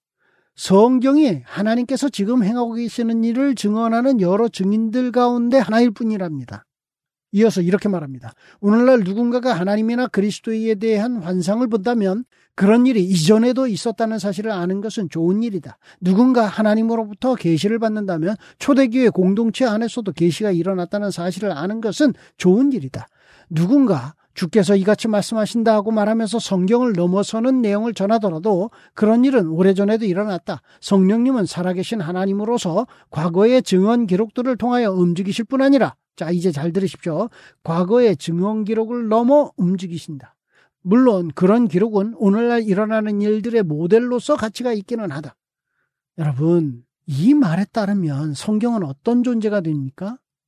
성경이 하나님께서 지금 행하고 계시는 일을 증언하는 여러 증인들 가운데 하나일 뿐이랍니다. 이어서 이렇게 말합니다. 오늘날 누군가가 하나님이나 그리스도에 대한 환상을 본다면 그런 일이 이전에도 있었다는 사실을 아는 것은 좋은 일이다. 누군가 하나님으로부터 계시를 받는다면 초대교회 공동체 안에서도 계시가 일어났다는 사실을 아는 것은 좋은 일이다. 누군가 주께서 이같이 말씀하신다 하고 말하면서 성경을 넘어서는 내용을 전하더라도 그런 일은 오래전에도 일어났다. 성령님은 살아계신 하나님으로서 과거의 증언 기록들을 통하여 움직이실 뿐 아니라, 자 이제 잘 들으십시오. 과거의 증언 기록을 넘어 움직이신다. 물론 그런 기록은 오늘날 일어나는 일들의 모델로서 가치가 있기는 하다. 여러분, 이 말에 따르면 성경은 어떤 존재가 됩니까?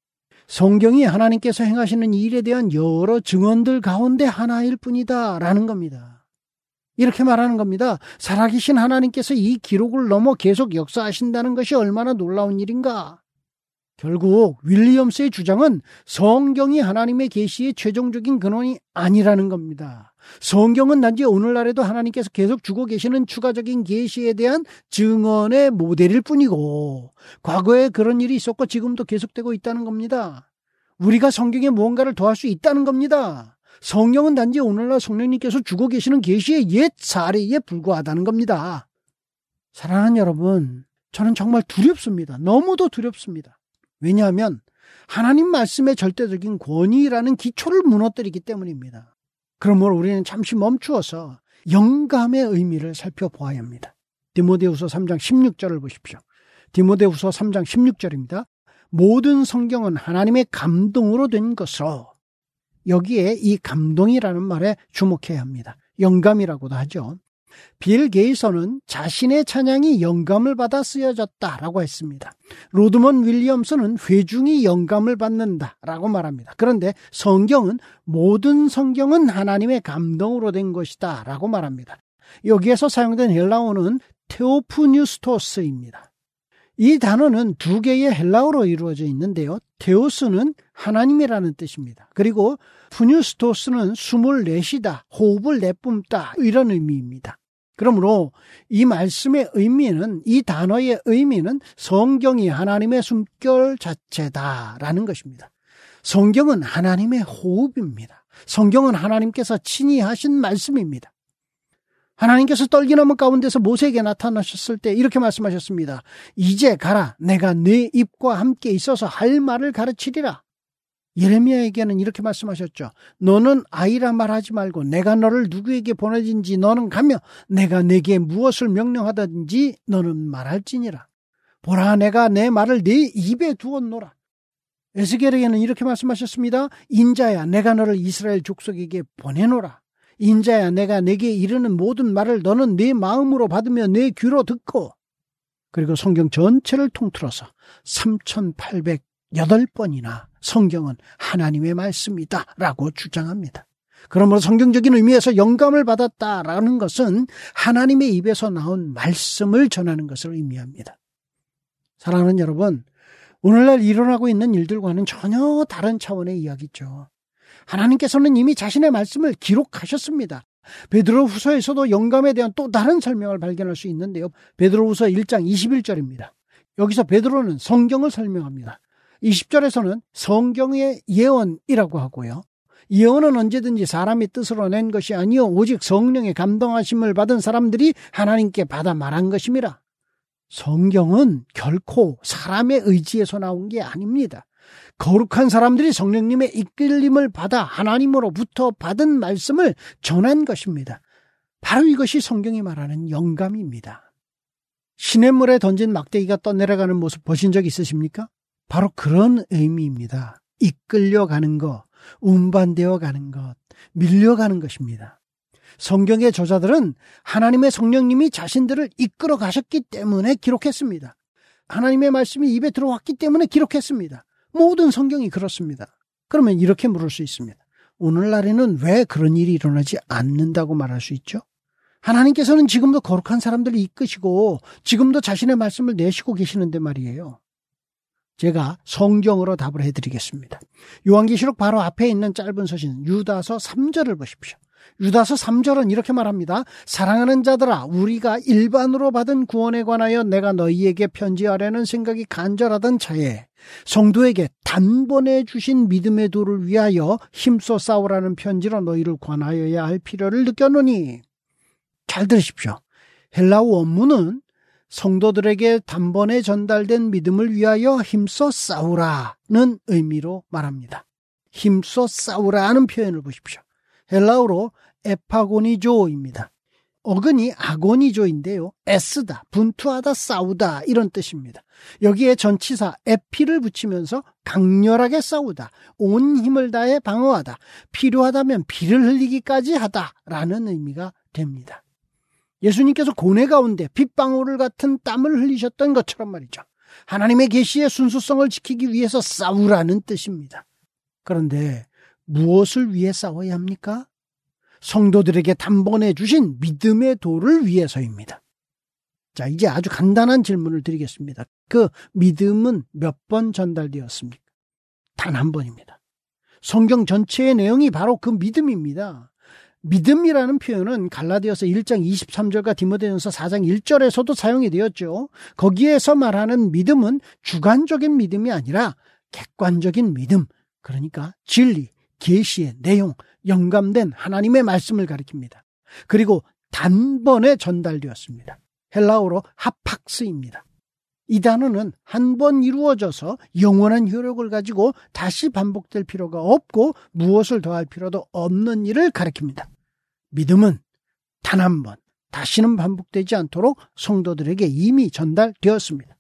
성경이 하나님께서 행하시는 일에 대한 여러 증언들 가운데 하나일 뿐이다 라는 겁니다. 이렇게 말하는 겁니다. 살아계신 하나님께서 이 기록을 넘어 계속 역사하신다는 것이 얼마나 놀라운 일인가. 결국 윌리엄스의 주장은 성경이 하나님의 계시의 최종적인 근원이 아니라는 겁니다. 성경은 단지 오늘날에도 하나님께서 계속 주고 계시는 추가적인 계시에 대한 증언의 모델일 뿐이고 과거에 그런 일이 있었고 지금도 계속되고 있다는 겁니다. 우리가 성경에 무언가를 더할 수 있다는 겁니다. 성경은 단지 오늘날 성령님께서 주고 계시는 계시의 옛 사례에 불과하다는 겁니다. 사랑하는 여러분, 저는 정말 두렵습니다. 너무도 두렵습니다. 왜냐하면 하나님 말씀의 절대적인 권위라는 기초를 무너뜨리기 때문입니다. 그러므로 우리는 잠시 멈추어서 영감의 의미를 살펴보아야 합니다. 디모데후서 삼 장 십육 절을 보십시오. 디모데후서 삼 장 십육 절입니다. 모든 성경은 하나님의 감동으로 된 것으로, 여기에 이 감동이라는 말에 주목해야 합니다. 영감이라고도 하죠. 빌 게이서는 자신의 찬양이 영감을 받아 쓰여졌다라고 했습니다. 로드먼 윌리엄스는 회중이 영감을 받는다라고 말합니다. 그런데 성경은 모든 성경은 하나님의 감동으로 된 것이다 라고 말합니다. 여기에서 사용된 헬라어는 테오프뉴스토스입니다. 이 단어는 두 개의 헬라어로 이루어져 있는데요. 테오스는 하나님이라는 뜻입니다. 그리고 푸뉴스토스는 숨을 내쉬다, 호흡을 내뿜다 이런 의미입니다. 그러므로 이 말씀의 의미는, 이 단어의 의미는 성경이 하나님의 숨결 자체다라는 것입니다. 성경은 하나님의 호흡입니다. 성경은 하나님께서 친히 하신 말씀입니다. 하나님께서 떨기나무 가운데서 모세에게 나타나셨을 때 이렇게 말씀하셨습니다. 이제 가라, 내가 네 입과 함께 있어서 할 말을 가르치리라. 예레미야에게는 이렇게 말씀하셨죠. 너는 아이라 말하지 말고 내가 너를 누구에게 보내진지 너는 가며 내가 내게 무엇을 명령하든지 너는 말할지니라. 보라, 내가 내 말을 네 입에 두었노라. 에스겔에게는 이렇게 말씀하셨습니다. 인자야, 내가 너를 이스라엘 족속에게 보내노라. 인자야, 내가 내게 이르는 모든 말을 너는 네 마음으로 받으며 내 귀로 듣고. 그리고 성경 전체를 통틀어서 삼천팔백팔 번이나 성경은 하나님의 말씀이다 라고 주장합니다. 그러므로 성경적인 의미에서 영감을 받았다라는 것은 하나님의 입에서 나온 말씀을 전하는 것을 의미합니다. 사랑하는 여러분, 오늘날 일어나고 있는 일들과는 전혀 다른 차원의 이야기죠. 하나님께서는 이미 자신의 말씀을 기록하셨습니다. 베드로후서에서도 영감에 대한 또 다른 설명을 발견할 수 있는데요. 베드로후서 일 장 이십일 절입니다. 여기서 베드로는 성경을 설명합니다. 이십 절에서는 성경의 예언이라고 하고요. 예언은 언제든지 사람의 뜻으로 낸 것이 아니요 오직 성령의 감동하심을 받은 사람들이 하나님께 받아 말한 것임이라. 성경은 결코 사람의 의지에서 나온 게 아닙니다. 거룩한 사람들이 성령님의 이끌림을 받아 하나님으로부터 받은 말씀을 전한 것입니다. 바로 이것이 성경이 말하는 영감입니다. 시냇물에 던진 막대기가 떠내려가는 모습 보신 적 있으십니까? 바로 그런 의미입니다. 이끌려가는 것, 운반되어 가는 것, 밀려가는 것입니다. 성경의 저자들은 하나님의 성령님이 자신들을 이끌어 가셨기 때문에 기록했습니다. 하나님의 말씀이 입에 들어왔기 때문에 기록했습니다. 모든 성경이 그렇습니다. 그러면 이렇게 물을 수 있습니다. 오늘날에는 왜 그런 일이 일어나지 않는다고 말할 수 있죠? 하나님께서는 지금도 거룩한 사람들을 이끄시고 지금도 자신의 말씀을 내시고 계시는데 말이에요. 제가 성경으로 답을 해드리겠습니다. 요한계시록 바로 앞에 있는 짧은 서신 유다서 삼 절을 보십시오. 유다서 삼 절은 이렇게 말합니다. 사랑하는 자들아, 우리가 일반으로 받은 구원에 관하여 내가 너희에게 편지하려는 생각이 간절하던 차에 성도에게 단번에 주신 믿음의 도를 위하여 힘써 싸우라는 편지로 너희를 권하여야 할 필요를 느꼈노니. 잘 들으십시오. 헬라어 원문은 성도들에게 단번에 전달된 믿음을 위하여 힘써 싸우라는 의미로 말합니다. 힘써 싸우라는 표현을 보십시오. 헬라어로 에파고니조입니다. 어근이 아고니조인데요. 애쓰다, 분투하다, 싸우다 이런 뜻입니다. 여기에 전치사 에피를 붙이면서 강렬하게 싸우다, 온 힘을 다해 방어하다, 필요하다면 피를 흘리기까지 하다라는 의미가 됩니다. 예수님께서 고뇌 가운데 빗방울 같은 땀을 흘리셨던 것처럼 말이죠. 하나님의 계시의 순수성을 지키기 위해서 싸우라는 뜻입니다. 그런데 무엇을 위해 싸워야 합니까? 성도들에게 단번에 주신 믿음의 도를 위해서입니다. 자, 이제 아주 간단한 질문을 드리겠습니다. 그 믿음은 몇 번 전달되었습니까? 단 한 번입니다. 성경 전체의 내용이 바로 그 믿음입니다. 믿음이라는 표현은 갈라디아서 일 장 이십삼 절과 디모데전서 사 장 일 절에서도 사용이 되었죠. 거기에서 말하는 믿음은 주관적인 믿음이 아니라 객관적인 믿음, 그러니까 진리, 계시의 내용, 영감된 하나님의 말씀을 가리킵니다. 그리고 단번에 전달되었습니다. 헬라어로 하팍스입니다. 이 단어는 한 번 이루어져서 영원한 효력을 가지고 다시 반복될 필요가 없고 무엇을 더할 필요도 없는 일을 가리킵니다. 믿음은 단 한 번, 다시는 반복되지 않도록 성도들에게 이미 전달되었습니다.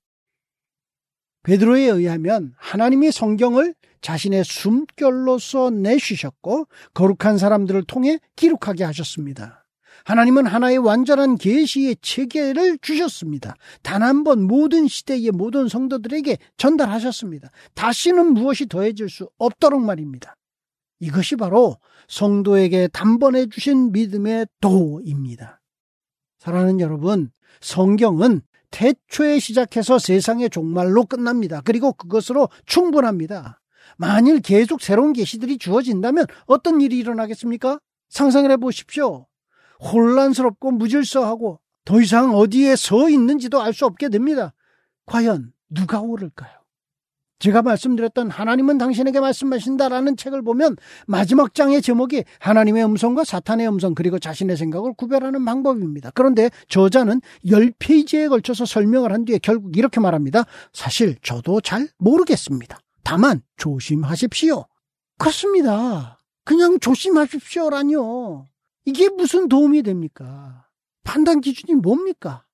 베드로에 의하면 하나님이 성경을 자신의 숨결로서 내쉬셨고 거룩한 사람들을 통해 기록하게 하셨습니다. 하나님은 하나의 완전한 계시의 체계를 주셨습니다. 단 한 번 모든 시대의 모든 성도들에게 전달하셨습니다. 다시는 무엇이 더해질 수 없도록 말입니다. 이것이 바로 성도에게 단번에 주신 믿음의 도입니다. 사랑하는 여러분, 성경은 태초에 시작해서 세상의 종말로 끝납니다. 그리고 그것으로 충분합니다. 만일 계속 새로운 계시들이 주어진다면 어떤 일이 일어나겠습니까? 상상을 해보십시오. 혼란스럽고 무질서하고 더 이상 어디에 서 있는지도 알 수 없게 됩니다. 과연 누가 오를까요? 제가 말씀드렸던 하나님은 당신에게 말씀하신다라는 책을 보면 마지막 장의 제목이 하나님의 음성과 사탄의 음성 그리고 자신의 생각을 구별하는 방법입니다. 그런데 저자는 십 페이지에 걸쳐서 설명을 한 뒤에 결국 이렇게 말합니다. 사실 저도 잘 모르겠습니다. 다만 조심하십시오. 그렇습니다. 그냥 조심하십시오라뇨. 이게 무슨 도움이 됩니까? 판단 기준이 뭡니까?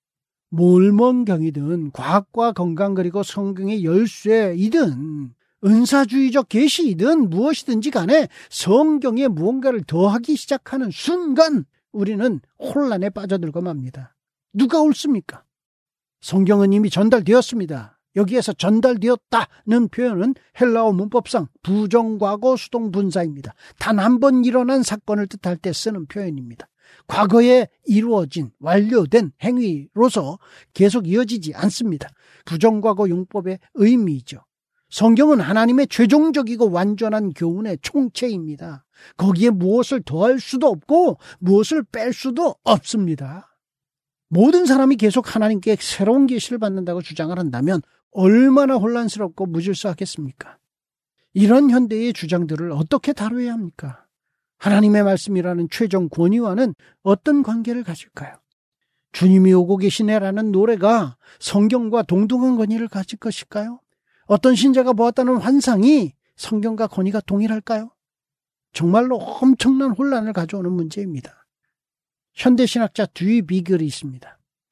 몰몬경이든 과학과 건강 그리고 성경의 열쇠이든 은사주의적 계시이든 무엇이든지 간에 성경에 무언가를 더하기 시작하는 순간 우리는 혼란에 빠져들고 맙니다. 누가 옳습니까? 성경은 이미 전달되었습니다. 여기에서 전달되었다는 표현은 헬라어 문법상 부정과거 수동분사입니다. 단 한 번 일어난 사건을 뜻할 때 쓰는 표현입니다. 과거에 이루어진 완료된 행위로서 계속 이어지지 않습니다. 부정과거 용법의 의미이죠. 성경은 하나님의 최종적이고 완전한 교훈의 총체입니다. 거기에 무엇을 더할 수도 없고 무엇을 뺄 수도 없습니다. 모든 사람이 계속 하나님께 새로운 계시를 받는다고 주장을 한다면 얼마나 혼란스럽고 무질서하겠습니까? 이런 현대의 주장들을 어떻게 다뤄야 합니까? 하나님의 말씀이라는 최종 권위와는 어떤 관계를 가질까요? 주님이 오고 계시네라는 노래가 성경과 동등한 권위를 가질 것일까요? 어떤 신자가 보았다는 환상이 성경과 권위가 동일할까요? 정말로 엄청난 혼란을 가져오는 문제입니다. 현대신학자 듀이 비글이 있습니다.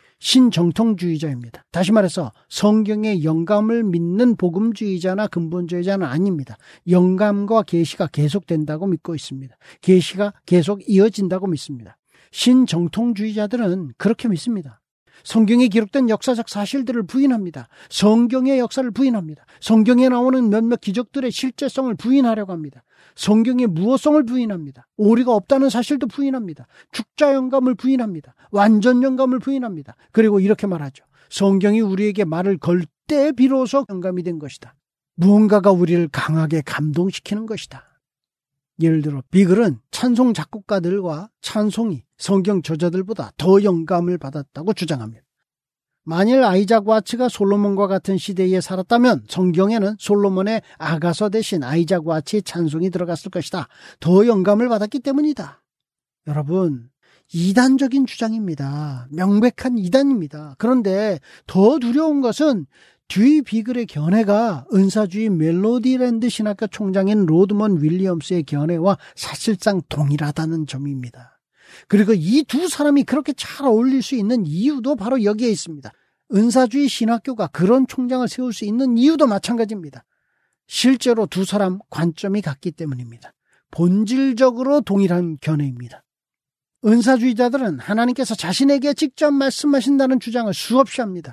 신정통주의자입니다. 다시 말해서 성경의 영감을 믿는 복음주의자나 근본주의자는 아닙니다. 영감과 계시가 계속된다고 믿고 있습니다. 계시가 계속 이어진다고 믿습니다. 신정통주의자들은 그렇게 믿습니다. 성경에 기록된 역사적 사실들을 부인합니다. 성경의 역사를 부인합니다. 성경에 나오는 몇몇 기적들의 실제성을 부인하려고 합니다. 성경의 무어성을 부인합니다. 오류가 없다는 사실도 부인합니다. 축자 영감을 부인합니다. 완전 영감을 부인합니다. 그리고 이렇게 말하죠. 성경이 우리에게 말을 걸 때 비로소 영감이 된 것이다. 무언가가 우리를 강하게 감동시키는 것이다. 예를 들어 비글은 찬송 작곡가들과 찬송이 성경 저자들보다 더 영감을 받았다고 주장합니다. 만일 아이작 와츠가 솔로몬과 같은 시대에 살았다면 성경에는 솔로몬의 아가서 대신 아이작 와츠의 찬송이 들어갔을 것이다. 더 영감을 받았기 때문이다. 여러분, 이단적인 주장입니다. 명백한 이단입니다. 그런데 더 두려운 것은 듀이 비글의 견해가 은사주의 멜로디랜드 신학교 총장인 로드먼 윌리엄스의 견해와 사실상 동일하다는 점입니다. 그리고 이 두 사람이 그렇게 잘 어울릴 수 있는 이유도 바로 여기에 있습니다. 은사주의 신학교가 그런 총장을 세울 수 있는 이유도 마찬가지입니다. 실제로 두 사람 관점이 같기 때문입니다. 본질적으로 동일한 견해입니다. 은사주의자들은 하나님께서 자신에게 직접 말씀하신다는 주장을 수없이 합니다.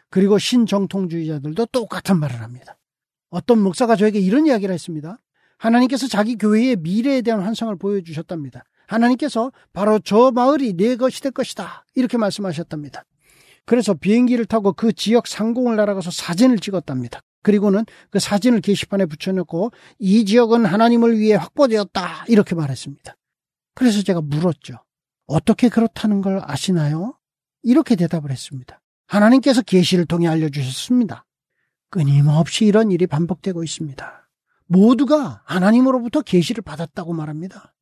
그리고 신정통주의자들도 똑같은 말을 합니다. 어떤 목사가 저에게 이런 이야기를 했습니다. 하나님께서 자기 교회의 미래에 대한 환상을 보여주셨답니다. 하나님께서 바로 저 마을이 내 것이 될 것이다, 이렇게 말씀하셨답니다. 그래서 비행기를 타고 그 지역 상공을 날아가서 사진을 찍었답니다. 그리고는 그 사진을 게시판에 붙여놓고 이 지역은 하나님을 위해 확보되었다, 이렇게 말했습니다. 그래서 제가 물었죠. 어떻게 그렇다는 걸 아시나요? 이렇게 대답을 했습니다. 하나님께서 계시를 통해 알려주셨습니다. 끊임없이 이런 일이 반복되고 있습니다. 모두가 하나님으로부터 계시를 받았다고 말합니다.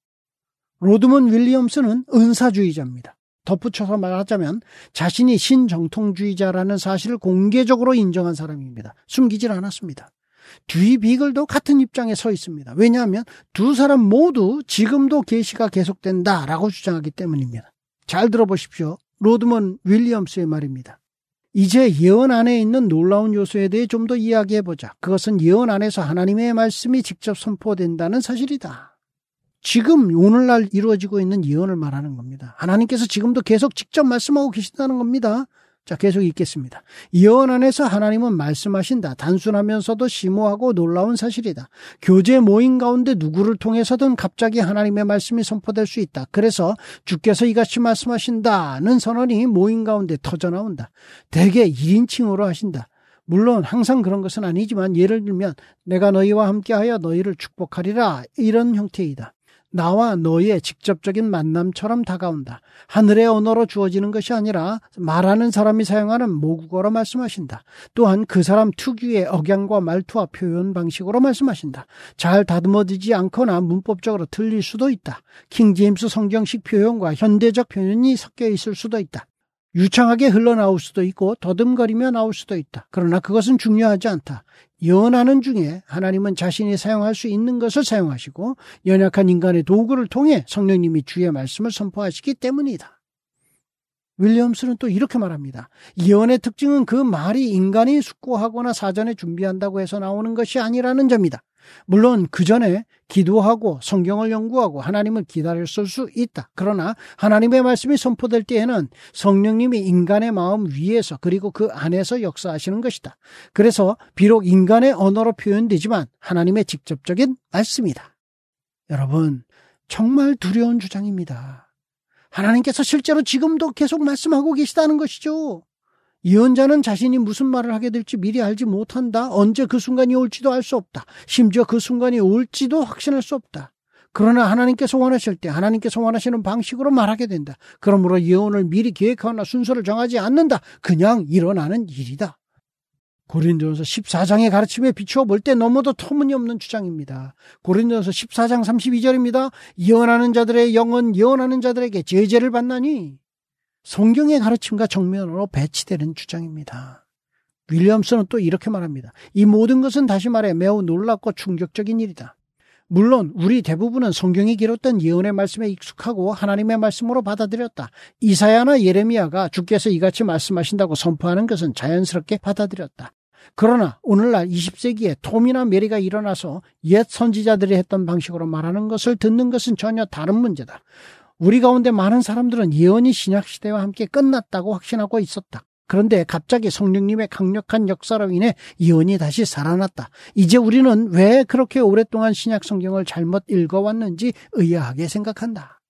로드먼 윌리엄스는 은사주의자입니다. 덧붙여서 말하자면 자신이 신정통주의자라는 사실을 공개적으로 인정한 사람입니다. 숨기질 않았습니다. 듀이 비글도 같은 입장에 서 있습니다. 왜냐하면 두 사람 모두 지금도 계시가 계속된다라고 주장하기 때문입니다. 잘 들어보십시오. 로드먼 윌리엄스의 말입니다. 이제 예언 안에 있는 놀라운 요소에 대해 좀 더 이야기해보자. 그것은 예언 안에서 하나님의 말씀이 직접 선포된다는 사실이다. 지금 오늘날 이루어지고 있는 예언을 말하는 겁니다. 하나님께서 지금도 계속 직접 말씀하고 계신다는 겁니다. 자, 계속 읽겠습니다. 예언 안에서 하나님은 말씀하신다. 단순하면서도 심오하고 놀라운 사실이다. 교제 모임 가운데 누구를 통해서든 갑자기 하나님의 말씀이 선포될 수 있다. 그래서 주께서 이같이 말씀하신다는 선언이 모임 가운데 터져나온다. 대개 일 인칭으로 하신다. 물론 항상 그런 것은 아니지만 예를 들면 내가 너희와 함께하여 너희를 축복하리라, 이런 형태이다. 나와 너의 직접적인 만남처럼 다가온다. 하늘의 언어로 주어지는 것이 아니라 말하는 사람이 사용하는 모국어로 말씀하신다. 또한 그 사람 특유의 억양과 말투와 표현 방식으로 말씀하신다. 잘 다듬어지지 않거나 문법적으로 틀릴 수도 있다. 킹제임스 성경식 표현과 현대적 표현이 섞여 있을 수도 있다. 유창하게 흘러나올 수도 있고 더듬거리며 나올 수도 있다. 그러나 그것은 중요하지 않다. 예언하는 중에 하나님은 자신이 사용할 수 있는 것을 사용하시고 연약한 인간의 도구를 통해 성령님이 주의 말씀을 선포하시기 때문이다. 윌리엄스는 또 이렇게 말합니다. 예언의 특징은 그 말이 인간이 숙고하거나 사전에 준비한다고 해서 나오는 것이 아니라는 점이다. 물론 그 전에 기도하고 성경을 연구하고 하나님을 기다렸을 수 있다. 그러나 하나님의 말씀이 선포될 때에는 성령님이 인간의 마음 위에서 그리고 그 안에서 역사하시는 것이다. 그래서 비록 인간의 언어로 표현되지만 하나님의 직접적인 말씀이다. 여러분, 정말 두려운 주장입니다. 하나님께서 실제로 지금도 계속 말씀하고 계시다는 것이죠. 예언자는 자신이 무슨 말을 하게 될지 미리 알지 못한다. 언제 그 순간이 올지도 알 수 없다. 심지어 그 순간이 올지도 확신할 수 없다. 그러나 하나님께서 원하실 때 하나님께서 원하시는 방식으로 말하게 된다. 그러므로 예언을 미리 계획하거나 순서를 정하지 않는다. 그냥 일어나는 일이다. 고린도전서 십사 장의 가르침에 비추어 볼 때 너무도 터무니없는 주장입니다. 고린도전서 십사 장 삼십이 절입니다. 예언하는 자들의 영은 예언하는 자들에게 제재를 받나니. 성경의 가르침과 정면으로 배치되는 주장입니다. 윌리엄스는 또 이렇게 말합니다. 이 모든 것은 다시 말해 매우 놀랍고 충격적인 일이다. 물론 우리 대부분은 성경이 기록된 예언의 말씀에 익숙하고 하나님의 말씀으로 받아들였다. 이사야나 예레미야가 주께서 이같이 말씀하신다고 선포하는 것은 자연스럽게 받아들였다. 그러나 오늘날 이십 세기에 톰이나 메리가 일어나서 옛 선지자들이 했던 방식으로 말하는 것을 듣는 것은 전혀 다른 문제다. 우리 가운데 많은 사람들은 예언이 신약시대와 함께 끝났다고 확신하고 있었다. 그런데 갑자기 성령님의 강력한 역사로 인해 예언이 다시 살아났다. 이제 우리는 왜 그렇게 오랫동안 신약 성경을 잘못 읽어왔는지 의아하게 생각한다.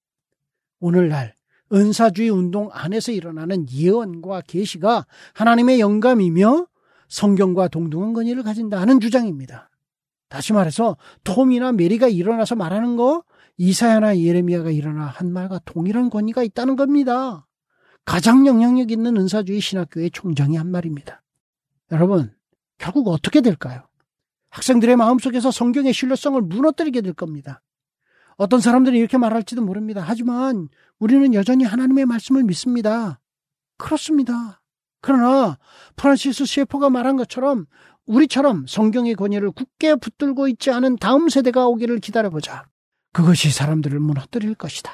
오늘날 은사주의 운동 안에서 일어나는 예언과 계시가 하나님의 영감이며 성경과 동등한 권위를 가진다 하는 주장입니다. 다시 말해서 톰이나 메리가 일어나서 말하는 거, 이사야나 예레미야가 일어나 한 말과 동일한 권위가 있다는 겁니다. 가장 영향력 있는 은사주의 신학교의 총장이 한 말입니다. 여러분, 결국 어떻게 될까요? 학생들의 마음속에서 성경의 신뢰성을 무너뜨리게 될 겁니다. 어떤 사람들은 이렇게 말할지도 모릅니다. 하지만 우리는 여전히 하나님의 말씀을 믿습니다. 그렇습니다. 그러나 프란시스 셰퍼가 말한 것처럼 우리처럼 성경의 권위를 굳게 붙들고 있지 않은 다음 세대가 오기를 기다려보자. 그것이 사람들을 무너뜨릴 것이다.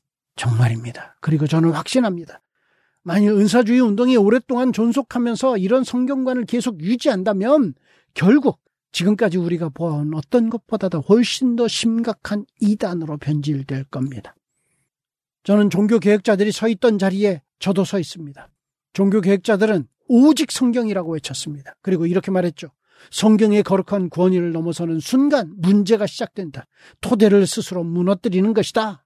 정말입니다. 그리고 저는 확신합니다. 만일 은사주의 운동이 오랫동안 존속하면서 이런 성경관을 계속 유지한다면 결국 지금까지 우리가 보아온 어떤 것보다도 훨씬 더 심각한 이단으로 변질될 겁니다. 저는 종교개혁자들이 서 있던 자리에 저도 서 있습니다. 종교개혁자들은 오직 성경이라고 외쳤습니다. 그리고 이렇게 말했죠. 성경의 거룩한 권위를 넘어서는 순간 문제가 시작된다. 토대를 스스로 무너뜨리는 것이다.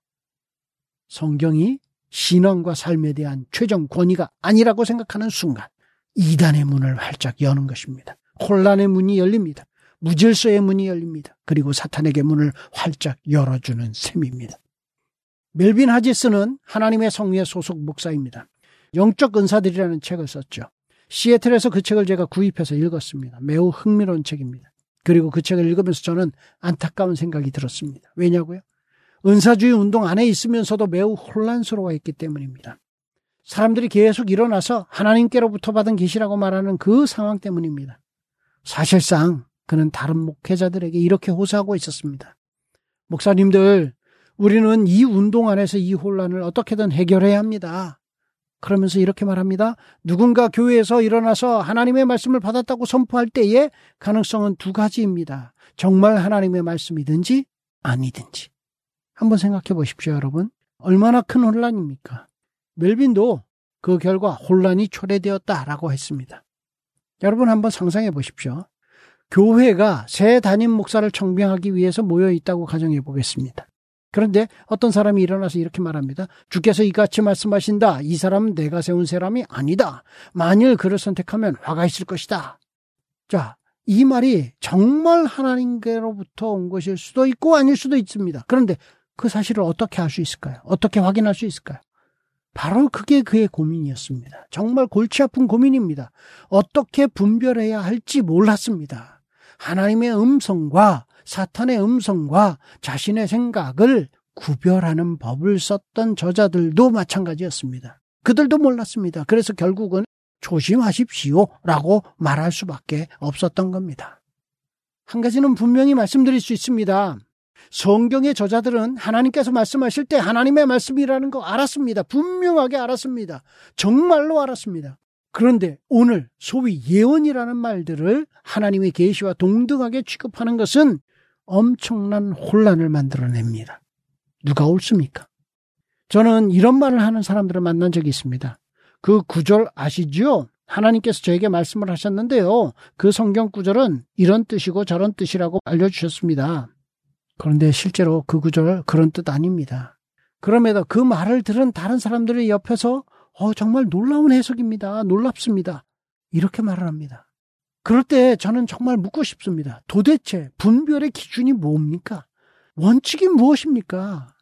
성경이 신앙과 삶에 대한 최종 권위가 아니라고 생각하는 순간 이단의 문을 활짝 여는 것입니다. 혼란의 문이 열립니다. 무질서의 문이 열립니다. 그리고 사탄에게 문을 활짝 열어주는 셈입니다. 멜빈 하지스는 하나님의 성회의 소속 목사입니다. 영적 은사들이라는 책을 썼죠. 시애틀에서 그 책을 제가 구입해서 읽었습니다. 매우 흥미로운 책입니다. 그리고 그 책을 읽으면서 저는 안타까운 생각이 들었습니다. 왜냐고요? 은사주의 운동 안에 있으면서도 매우 혼란스러워했기 때문입니다. 사람들이 계속 일어나서 하나님께로부터 받은 계시라고 말하는 그 상황 때문입니다. 사실상 그는 다른 목회자들에게 이렇게 호소하고 있었습니다. 목사님들, 우리는 이 운동 안에서 이 혼란을 어떻게든 해결해야 합니다. 그러면서 이렇게 말합니다. 누군가 교회에서 일어나서 하나님의 말씀을 받았다고 선포할 때의 가능성은 두 가지입니다. 정말 하나님의 말씀이든지 아니든지. 한번 생각해 보십시오, 여러분. 얼마나 큰 혼란입니까? 멜빈도 그 결과 혼란이 초래되었다라고 했습니다. 여러분 한번 상상해 보십시오. 교회가 새 담임 목사를 청빙하기 위해서 모여 있다고 가정해 보겠습니다. 그런데 어떤 사람이 일어나서 이렇게 말합니다. 주께서 이같이 말씀하신다. 이 사람은 내가 세운 사람이 아니다. 만일 그를 선택하면 화가 있을 것이다. 자, 이 말이 정말 하나님께로부터 온 것일 수도 있고 아닐 수도 있습니다. 그런데 그 사실을 어떻게 알 수 있을까요? 어떻게 확인할 수 있을까요? 바로 그게 그의 고민이었습니다. 정말 골치 아픈 고민입니다. 어떻게 분별해야 할지 몰랐습니다. 하나님의 음성과 사탄의 음성과 자신의 생각을 구별하는 법을 썼던 저자들도 마찬가지였습니다. 그들도 몰랐습니다. 그래서 결국은 조심하십시오 라고 말할 수밖에 없었던 겁니다. 한 가지는 분명히 말씀드릴 수 있습니다. 성경의 저자들은 하나님께서 말씀하실 때 하나님의 말씀이라는 거 알았습니다. 분명하게 알았습니다. 정말로 알았습니다. 그런데 오늘 소위 예언이라는 말들을 하나님의 계시와 동등하게 취급하는 것은 엄청난 혼란을 만들어냅니다. 누가 옳습니까? 저는 이런 말을 하는 사람들을 만난 적이 있습니다. 그 구절 아시죠? 하나님께서 저에게 말씀을 하셨는데요. 그 성경 구절은 이런 뜻이고 저런 뜻이라고 알려주셨습니다. 그런데 실제로 그 구절 그런 뜻 아닙니다. 그럼에도 그 말을 들은 다른 사람들의 옆에서 어, 정말 놀라운 해석입니다. 놀랍습니다. 이렇게 말을 합니다. 그럴 때 저는 정말 묻고 싶습니다. 도대체 분별의 기준이 뭡니까? 원칙이 무엇입니까?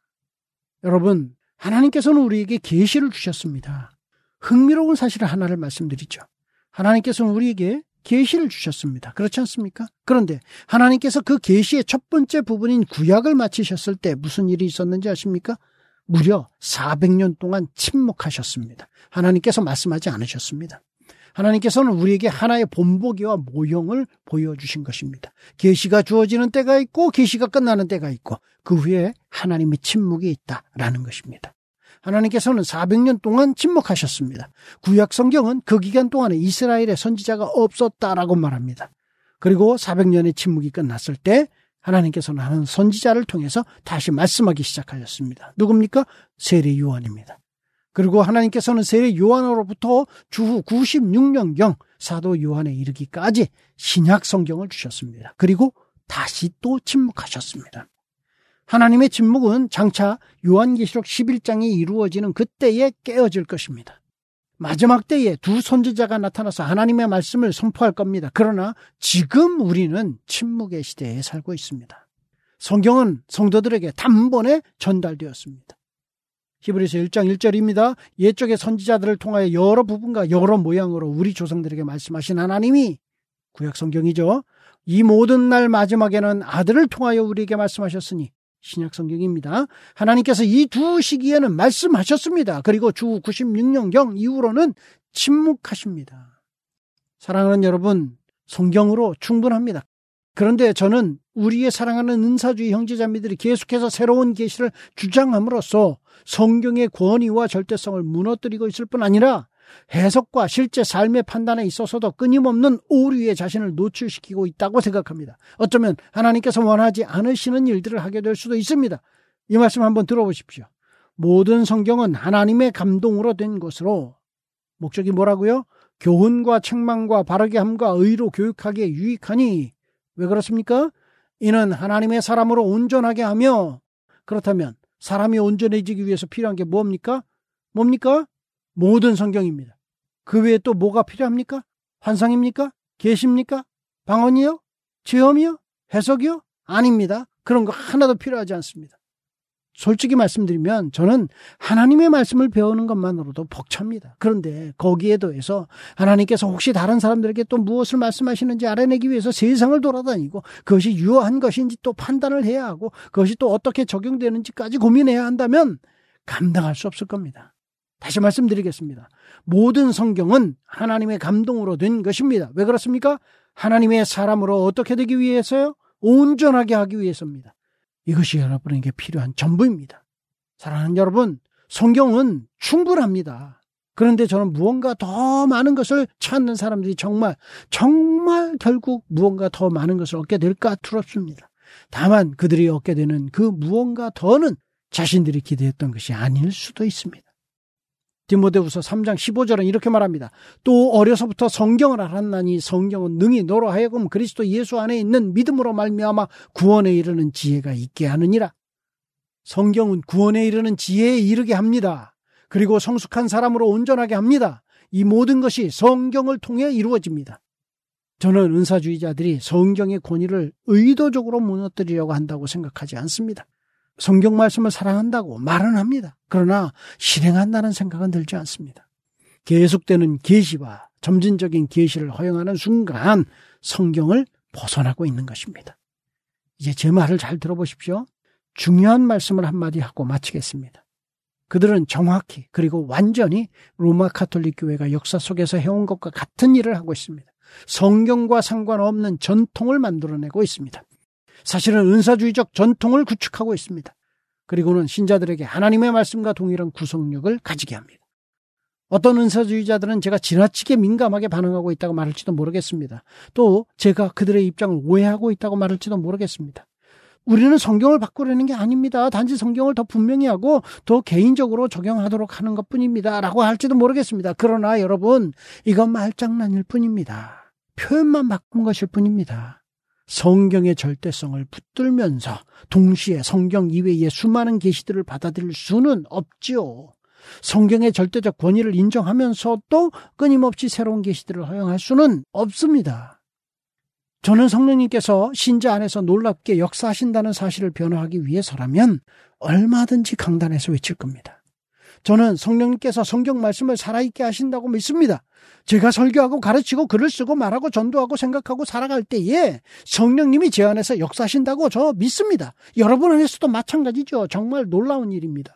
여러분, 하나님께서는 우리에게 계시를 주셨습니다. 흥미로운 사실 하나를 말씀드리죠. 하나님께서는 우리에게 계시를 주셨습니다. 그렇지 않습니까? 그런데 하나님께서 그 계시의 첫 번째 부분인 구약을 마치셨을 때 무슨 일이 있었는지 아십니까? 무려 사백 년 동안 침묵하셨습니다. 하나님께서 말씀하지 않으셨습니다. 하나님께서는 우리에게 하나의 본보기와 모형을 보여주신 것입니다. 계시가 주어지는 때가 있고 계시가 끝나는 때가 있고 그 후에 하나님의 침묵이 있다라는 것입니다. 하나님께서는 사백 년 동안 침묵하셨습니다. 구약 성경은 그 기간 동안에 이스라엘의 선지자가 없었다라고 말합니다. 그리고 사백 년의 침묵이 끝났을 때 하나님께서는 한 선지자를 통해서 다시 말씀하기 시작하셨습니다. 누굽니까? 세례 요한입니다. 그리고 하나님께서는 세례 요한으로부터 주후 구십육 년경 사도 요한에 이르기까지 신약 성경을 주셨습니다. 그리고 다시 또 침묵하셨습니다. 하나님의 침묵은 장차 요한계시록 십일 장이 이루어지는 그때에 깨어질 것입니다. 마지막 때에 두 선지자가 나타나서 하나님의 말씀을 선포할 겁니다. 그러나 지금 우리는 침묵의 시대에 살고 있습니다. 성경은 성도들에게 단번에 전달되었습니다. 히브리서 일 장 일 절입니다. 옛적의 선지자들을 통하여 여러 부분과 여러 모양으로 우리 조상들에게 말씀하신 하나님이 구약 성경이죠. 이 모든 날 마지막에는 아들을 통하여 우리에게 말씀하셨으니 신약 성경입니다. 하나님께서 이 두 시기에는 말씀하셨습니다. 그리고 주 구십육 년경 이후로는 침묵하십니다. 사랑하는 여러분, 성경으로 충분합니다. 그런데 저는 우리의 사랑하는 은사주의 형제자매들이 계속해서 새로운 계시를 주장함으로써 성경의 권위와 절대성을 무너뜨리고 있을 뿐 아니라 해석과 실제 삶의 판단에 있어서도 끊임없는 오류에 자신을 노출시키고 있다고 생각합니다. 어쩌면 하나님께서 원하지 않으시는 일들을 하게 될 수도 있습니다. 이 말씀 한번 들어보십시오. 모든 성경은 하나님의 감동으로 된 것으로 목적이 뭐라고요? 교훈과 책망과 바르게 함과 의로 교육하기에 유익하니 왜 그렇습니까? 이는 하나님의 사람으로 온전하게 하며, 그렇다면 사람이 온전해지기 위해서 필요한 게 뭡니까? 뭡니까? 모든 성경입니다. 그 외에 또 뭐가 필요합니까? 환상입니까? 계시입니까? 방언이요? 체험이요? 해석이요? 아닙니다. 그런 거 하나도 필요하지 않습니다. 솔직히 말씀드리면 저는 하나님의 말씀을 배우는 것만으로도 벅찹니다. 그런데 거기에 더해서 하나님께서 혹시 다른 사람들에게 또 무엇을 말씀하시는지 알아내기 위해서 세상을 돌아다니고 그것이 유효한 것인지 또 판단을 해야 하고 그것이 또 어떻게 적용되는지까지 고민해야 한다면 감당할 수 없을 겁니다. 다시 말씀드리겠습니다. 모든 성경은 하나님의 감동으로 된 것입니다. 왜 그렇습니까? 하나님의 사람으로 어떻게 되기 위해서요? 온전하게 하기 위해서입니다. 이것이 여러분에게 필요한 전부입니다. 사랑하는 여러분, 성경은 충분합니다. 그런데 저는 무언가 더 많은 것을 찾는 사람들이 정말 정말 결국 무언가 더 많은 것을 얻게 될까 두렵습니다. 다만 그들이 얻게 되는 그 무언가 더는 자신들이 기대했던 것이 아닐 수도 있습니다. 디모데후서 삼 장 십오 절은 이렇게 말합니다. 또 어려서부터 성경을 알았나니 성경은 능히 너로 하여금 그리스도 예수 안에 있는 믿음으로 말미암아 구원에 이르는 지혜가 있게 하느니라. 성경은 구원에 이르는 지혜에 이르게 합니다. 그리고 성숙한 사람으로 온전하게 합니다. 이 모든 것이 성경을 통해 이루어집니다. 저는 은사주의자들이 성경의 권위를 의도적으로 무너뜨리려고 한다고 생각하지 않습니다. 성경 말씀을 사랑한다고 말은 합니다. 그러나 실행한다는 생각은 들지 않습니다. 계속되는 계시와 점진적인 계시를 허용하는 순간 성경을 벗어나고 있는 것입니다. 이제 제 말을 잘 들어보십시오. 중요한 말씀을 한마디 하고 마치겠습니다. 그들은 정확히 그리고 완전히 로마 가톨릭 교회가 역사 속에서 해온 것과 같은 일을 하고 있습니다. 성경과 상관없는 전통을 만들어내고 있습니다. 사실은 은사주의적 전통을 구축하고 있습니다. 그리고는 신자들에게 하나님의 말씀과 동일한 구속력을 가지게 합니다. 어떤 은사주의자들은 제가 지나치게 민감하게 반응하고 있다고 말할지도 모르겠습니다. 또 제가 그들의 입장을 오해하고 있다고 말할지도 모르겠습니다. 우리는 성경을 바꾸려는 게 아닙니다. 단지 성경을 더 분명히 하고 더 개인적으로 적용하도록 하는 것뿐입니다. 라고 할지도 모르겠습니다. 그러나 여러분, 이건 말장난일 뿐입니다. 표현만 바꾼 것일 뿐입니다. 성경의 절대성을 붙들면서 동시에 성경 이외의 수많은 계시들을 받아들일 수는 없지요. 성경의 절대적 권위를 인정하면서도 끊임없이 새로운 계시들을 허용할 수는 없습니다. 저는 성령님께서 신자 안에서 놀랍게 역사하신다는 사실을 변화하기 위해서라면 얼마든지 강단에서 외칠 겁니다. 저는 성령님께서 성경 말씀을 살아있게 하신다고 믿습니다. 제가 설교하고 가르치고 글을 쓰고 말하고 전도하고 생각하고 살아갈 때에 성령님이 제 안에서 역사하신다고 저 믿습니다. 여러분 안에서도 마찬가지죠. 정말 놀라운 일입니다.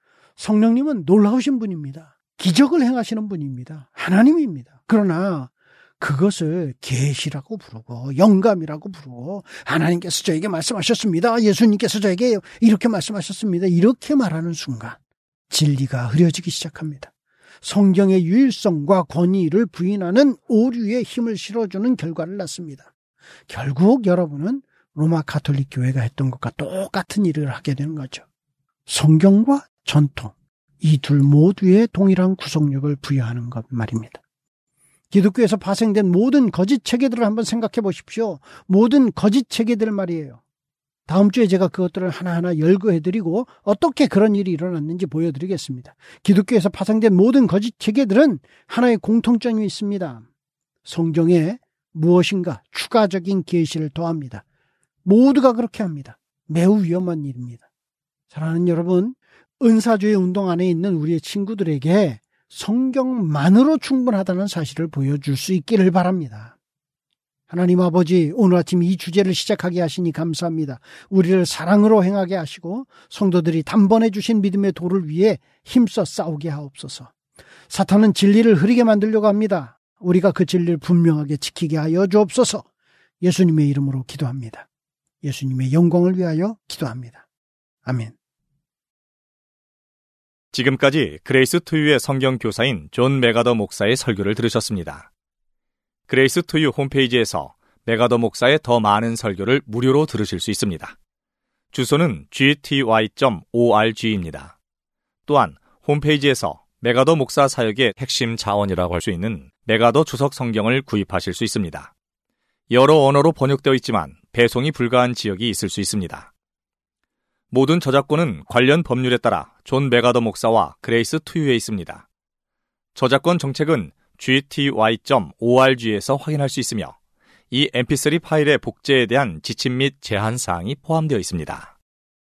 성령님은 놀라우신 분입니다. 기적을 행하시는 분입니다. 하나님입니다. 그러나 그것을 계시라고 부르고 영감이라고 부르고 하나님께서 저에게 말씀하셨습니다. 예수님께서 저에게 이렇게 말씀하셨습니다. 이렇게 말하는 순간 진리가 흐려지기 시작합니다. 성경의 유일성과 권위를 부인하는 오류에 힘을 실어주는 결과를 낳습니다. 결국 여러분은 로마 가톨릭 교회가 했던 것과 똑같은 일을 하게 되는 거죠. 성경과 전통, 이 둘 모두에 동일한 구속력을 부여하는 것 말입니다. 기독교에서 파생된 모든 거짓 체계들을 한번 생각해 보십시오. 모든 거짓 체계들 말이에요. 다음 주에 제가 그것들을 하나하나 열거해드리고 어떻게 그런 일이 일어났는지 보여드리겠습니다. 기독교에서 파생된 모든 거짓 체계들은 하나의 공통점이 있습니다. 성경에 무엇인가 추가적인 계시를 더합니다. 모두가 그렇게 합니다. 매우 위험한 일입니다. 사랑하는 여러분, 은사주의 운동 안에 있는 우리의 친구들에게 성경만으로 충분하다는 사실을 보여줄 수 있기를 바랍니다. 하나님 아버지, 오늘 아침 이 주제를 시작하게 하시니 감사합니다. 우리를 사랑으로 행하게 하시고 성도들이 단번에 주신 믿음의 도를 위해 힘써 싸우게 하옵소서. 사탄은 진리를 흐리게 만들려고 합니다. 우리가 그 진리를 분명하게 지키게 하여 주옵소서. 예수님의 이름으로 기도합니다. 예수님의 영광을 위하여 기도합니다. 아멘. 지금까지 그레이스 투유의 성경 교사인 존 메가더 목사의 설교를 들으셨습니다. 그레이스 투유 홈페이지에서 메가더 목사의 더 많은 설교를 무료로 들으실 수 있습니다. 주소는 지티와이 닷 오알지입니다. 또한 홈페이지에서 메가더 목사 사역의 핵심 자원이라고 할 수 있는 메가더 주석 성경을 구입하실 수 있습니다. 여러 언어로 번역되어 있지만 배송이 불가한 지역이 있을 수 있습니다. 모든 저작권은 관련 법률에 따라 존 메가더 목사와 그레이스 투유에 있습니다. 저작권 정책은 지 티 와이 닷 오 알 지에서 확인할 수 있으며 이 엠피쓰리 파일의 복제에 대한 지침 및 제한 사항이 포함되어 있습니다.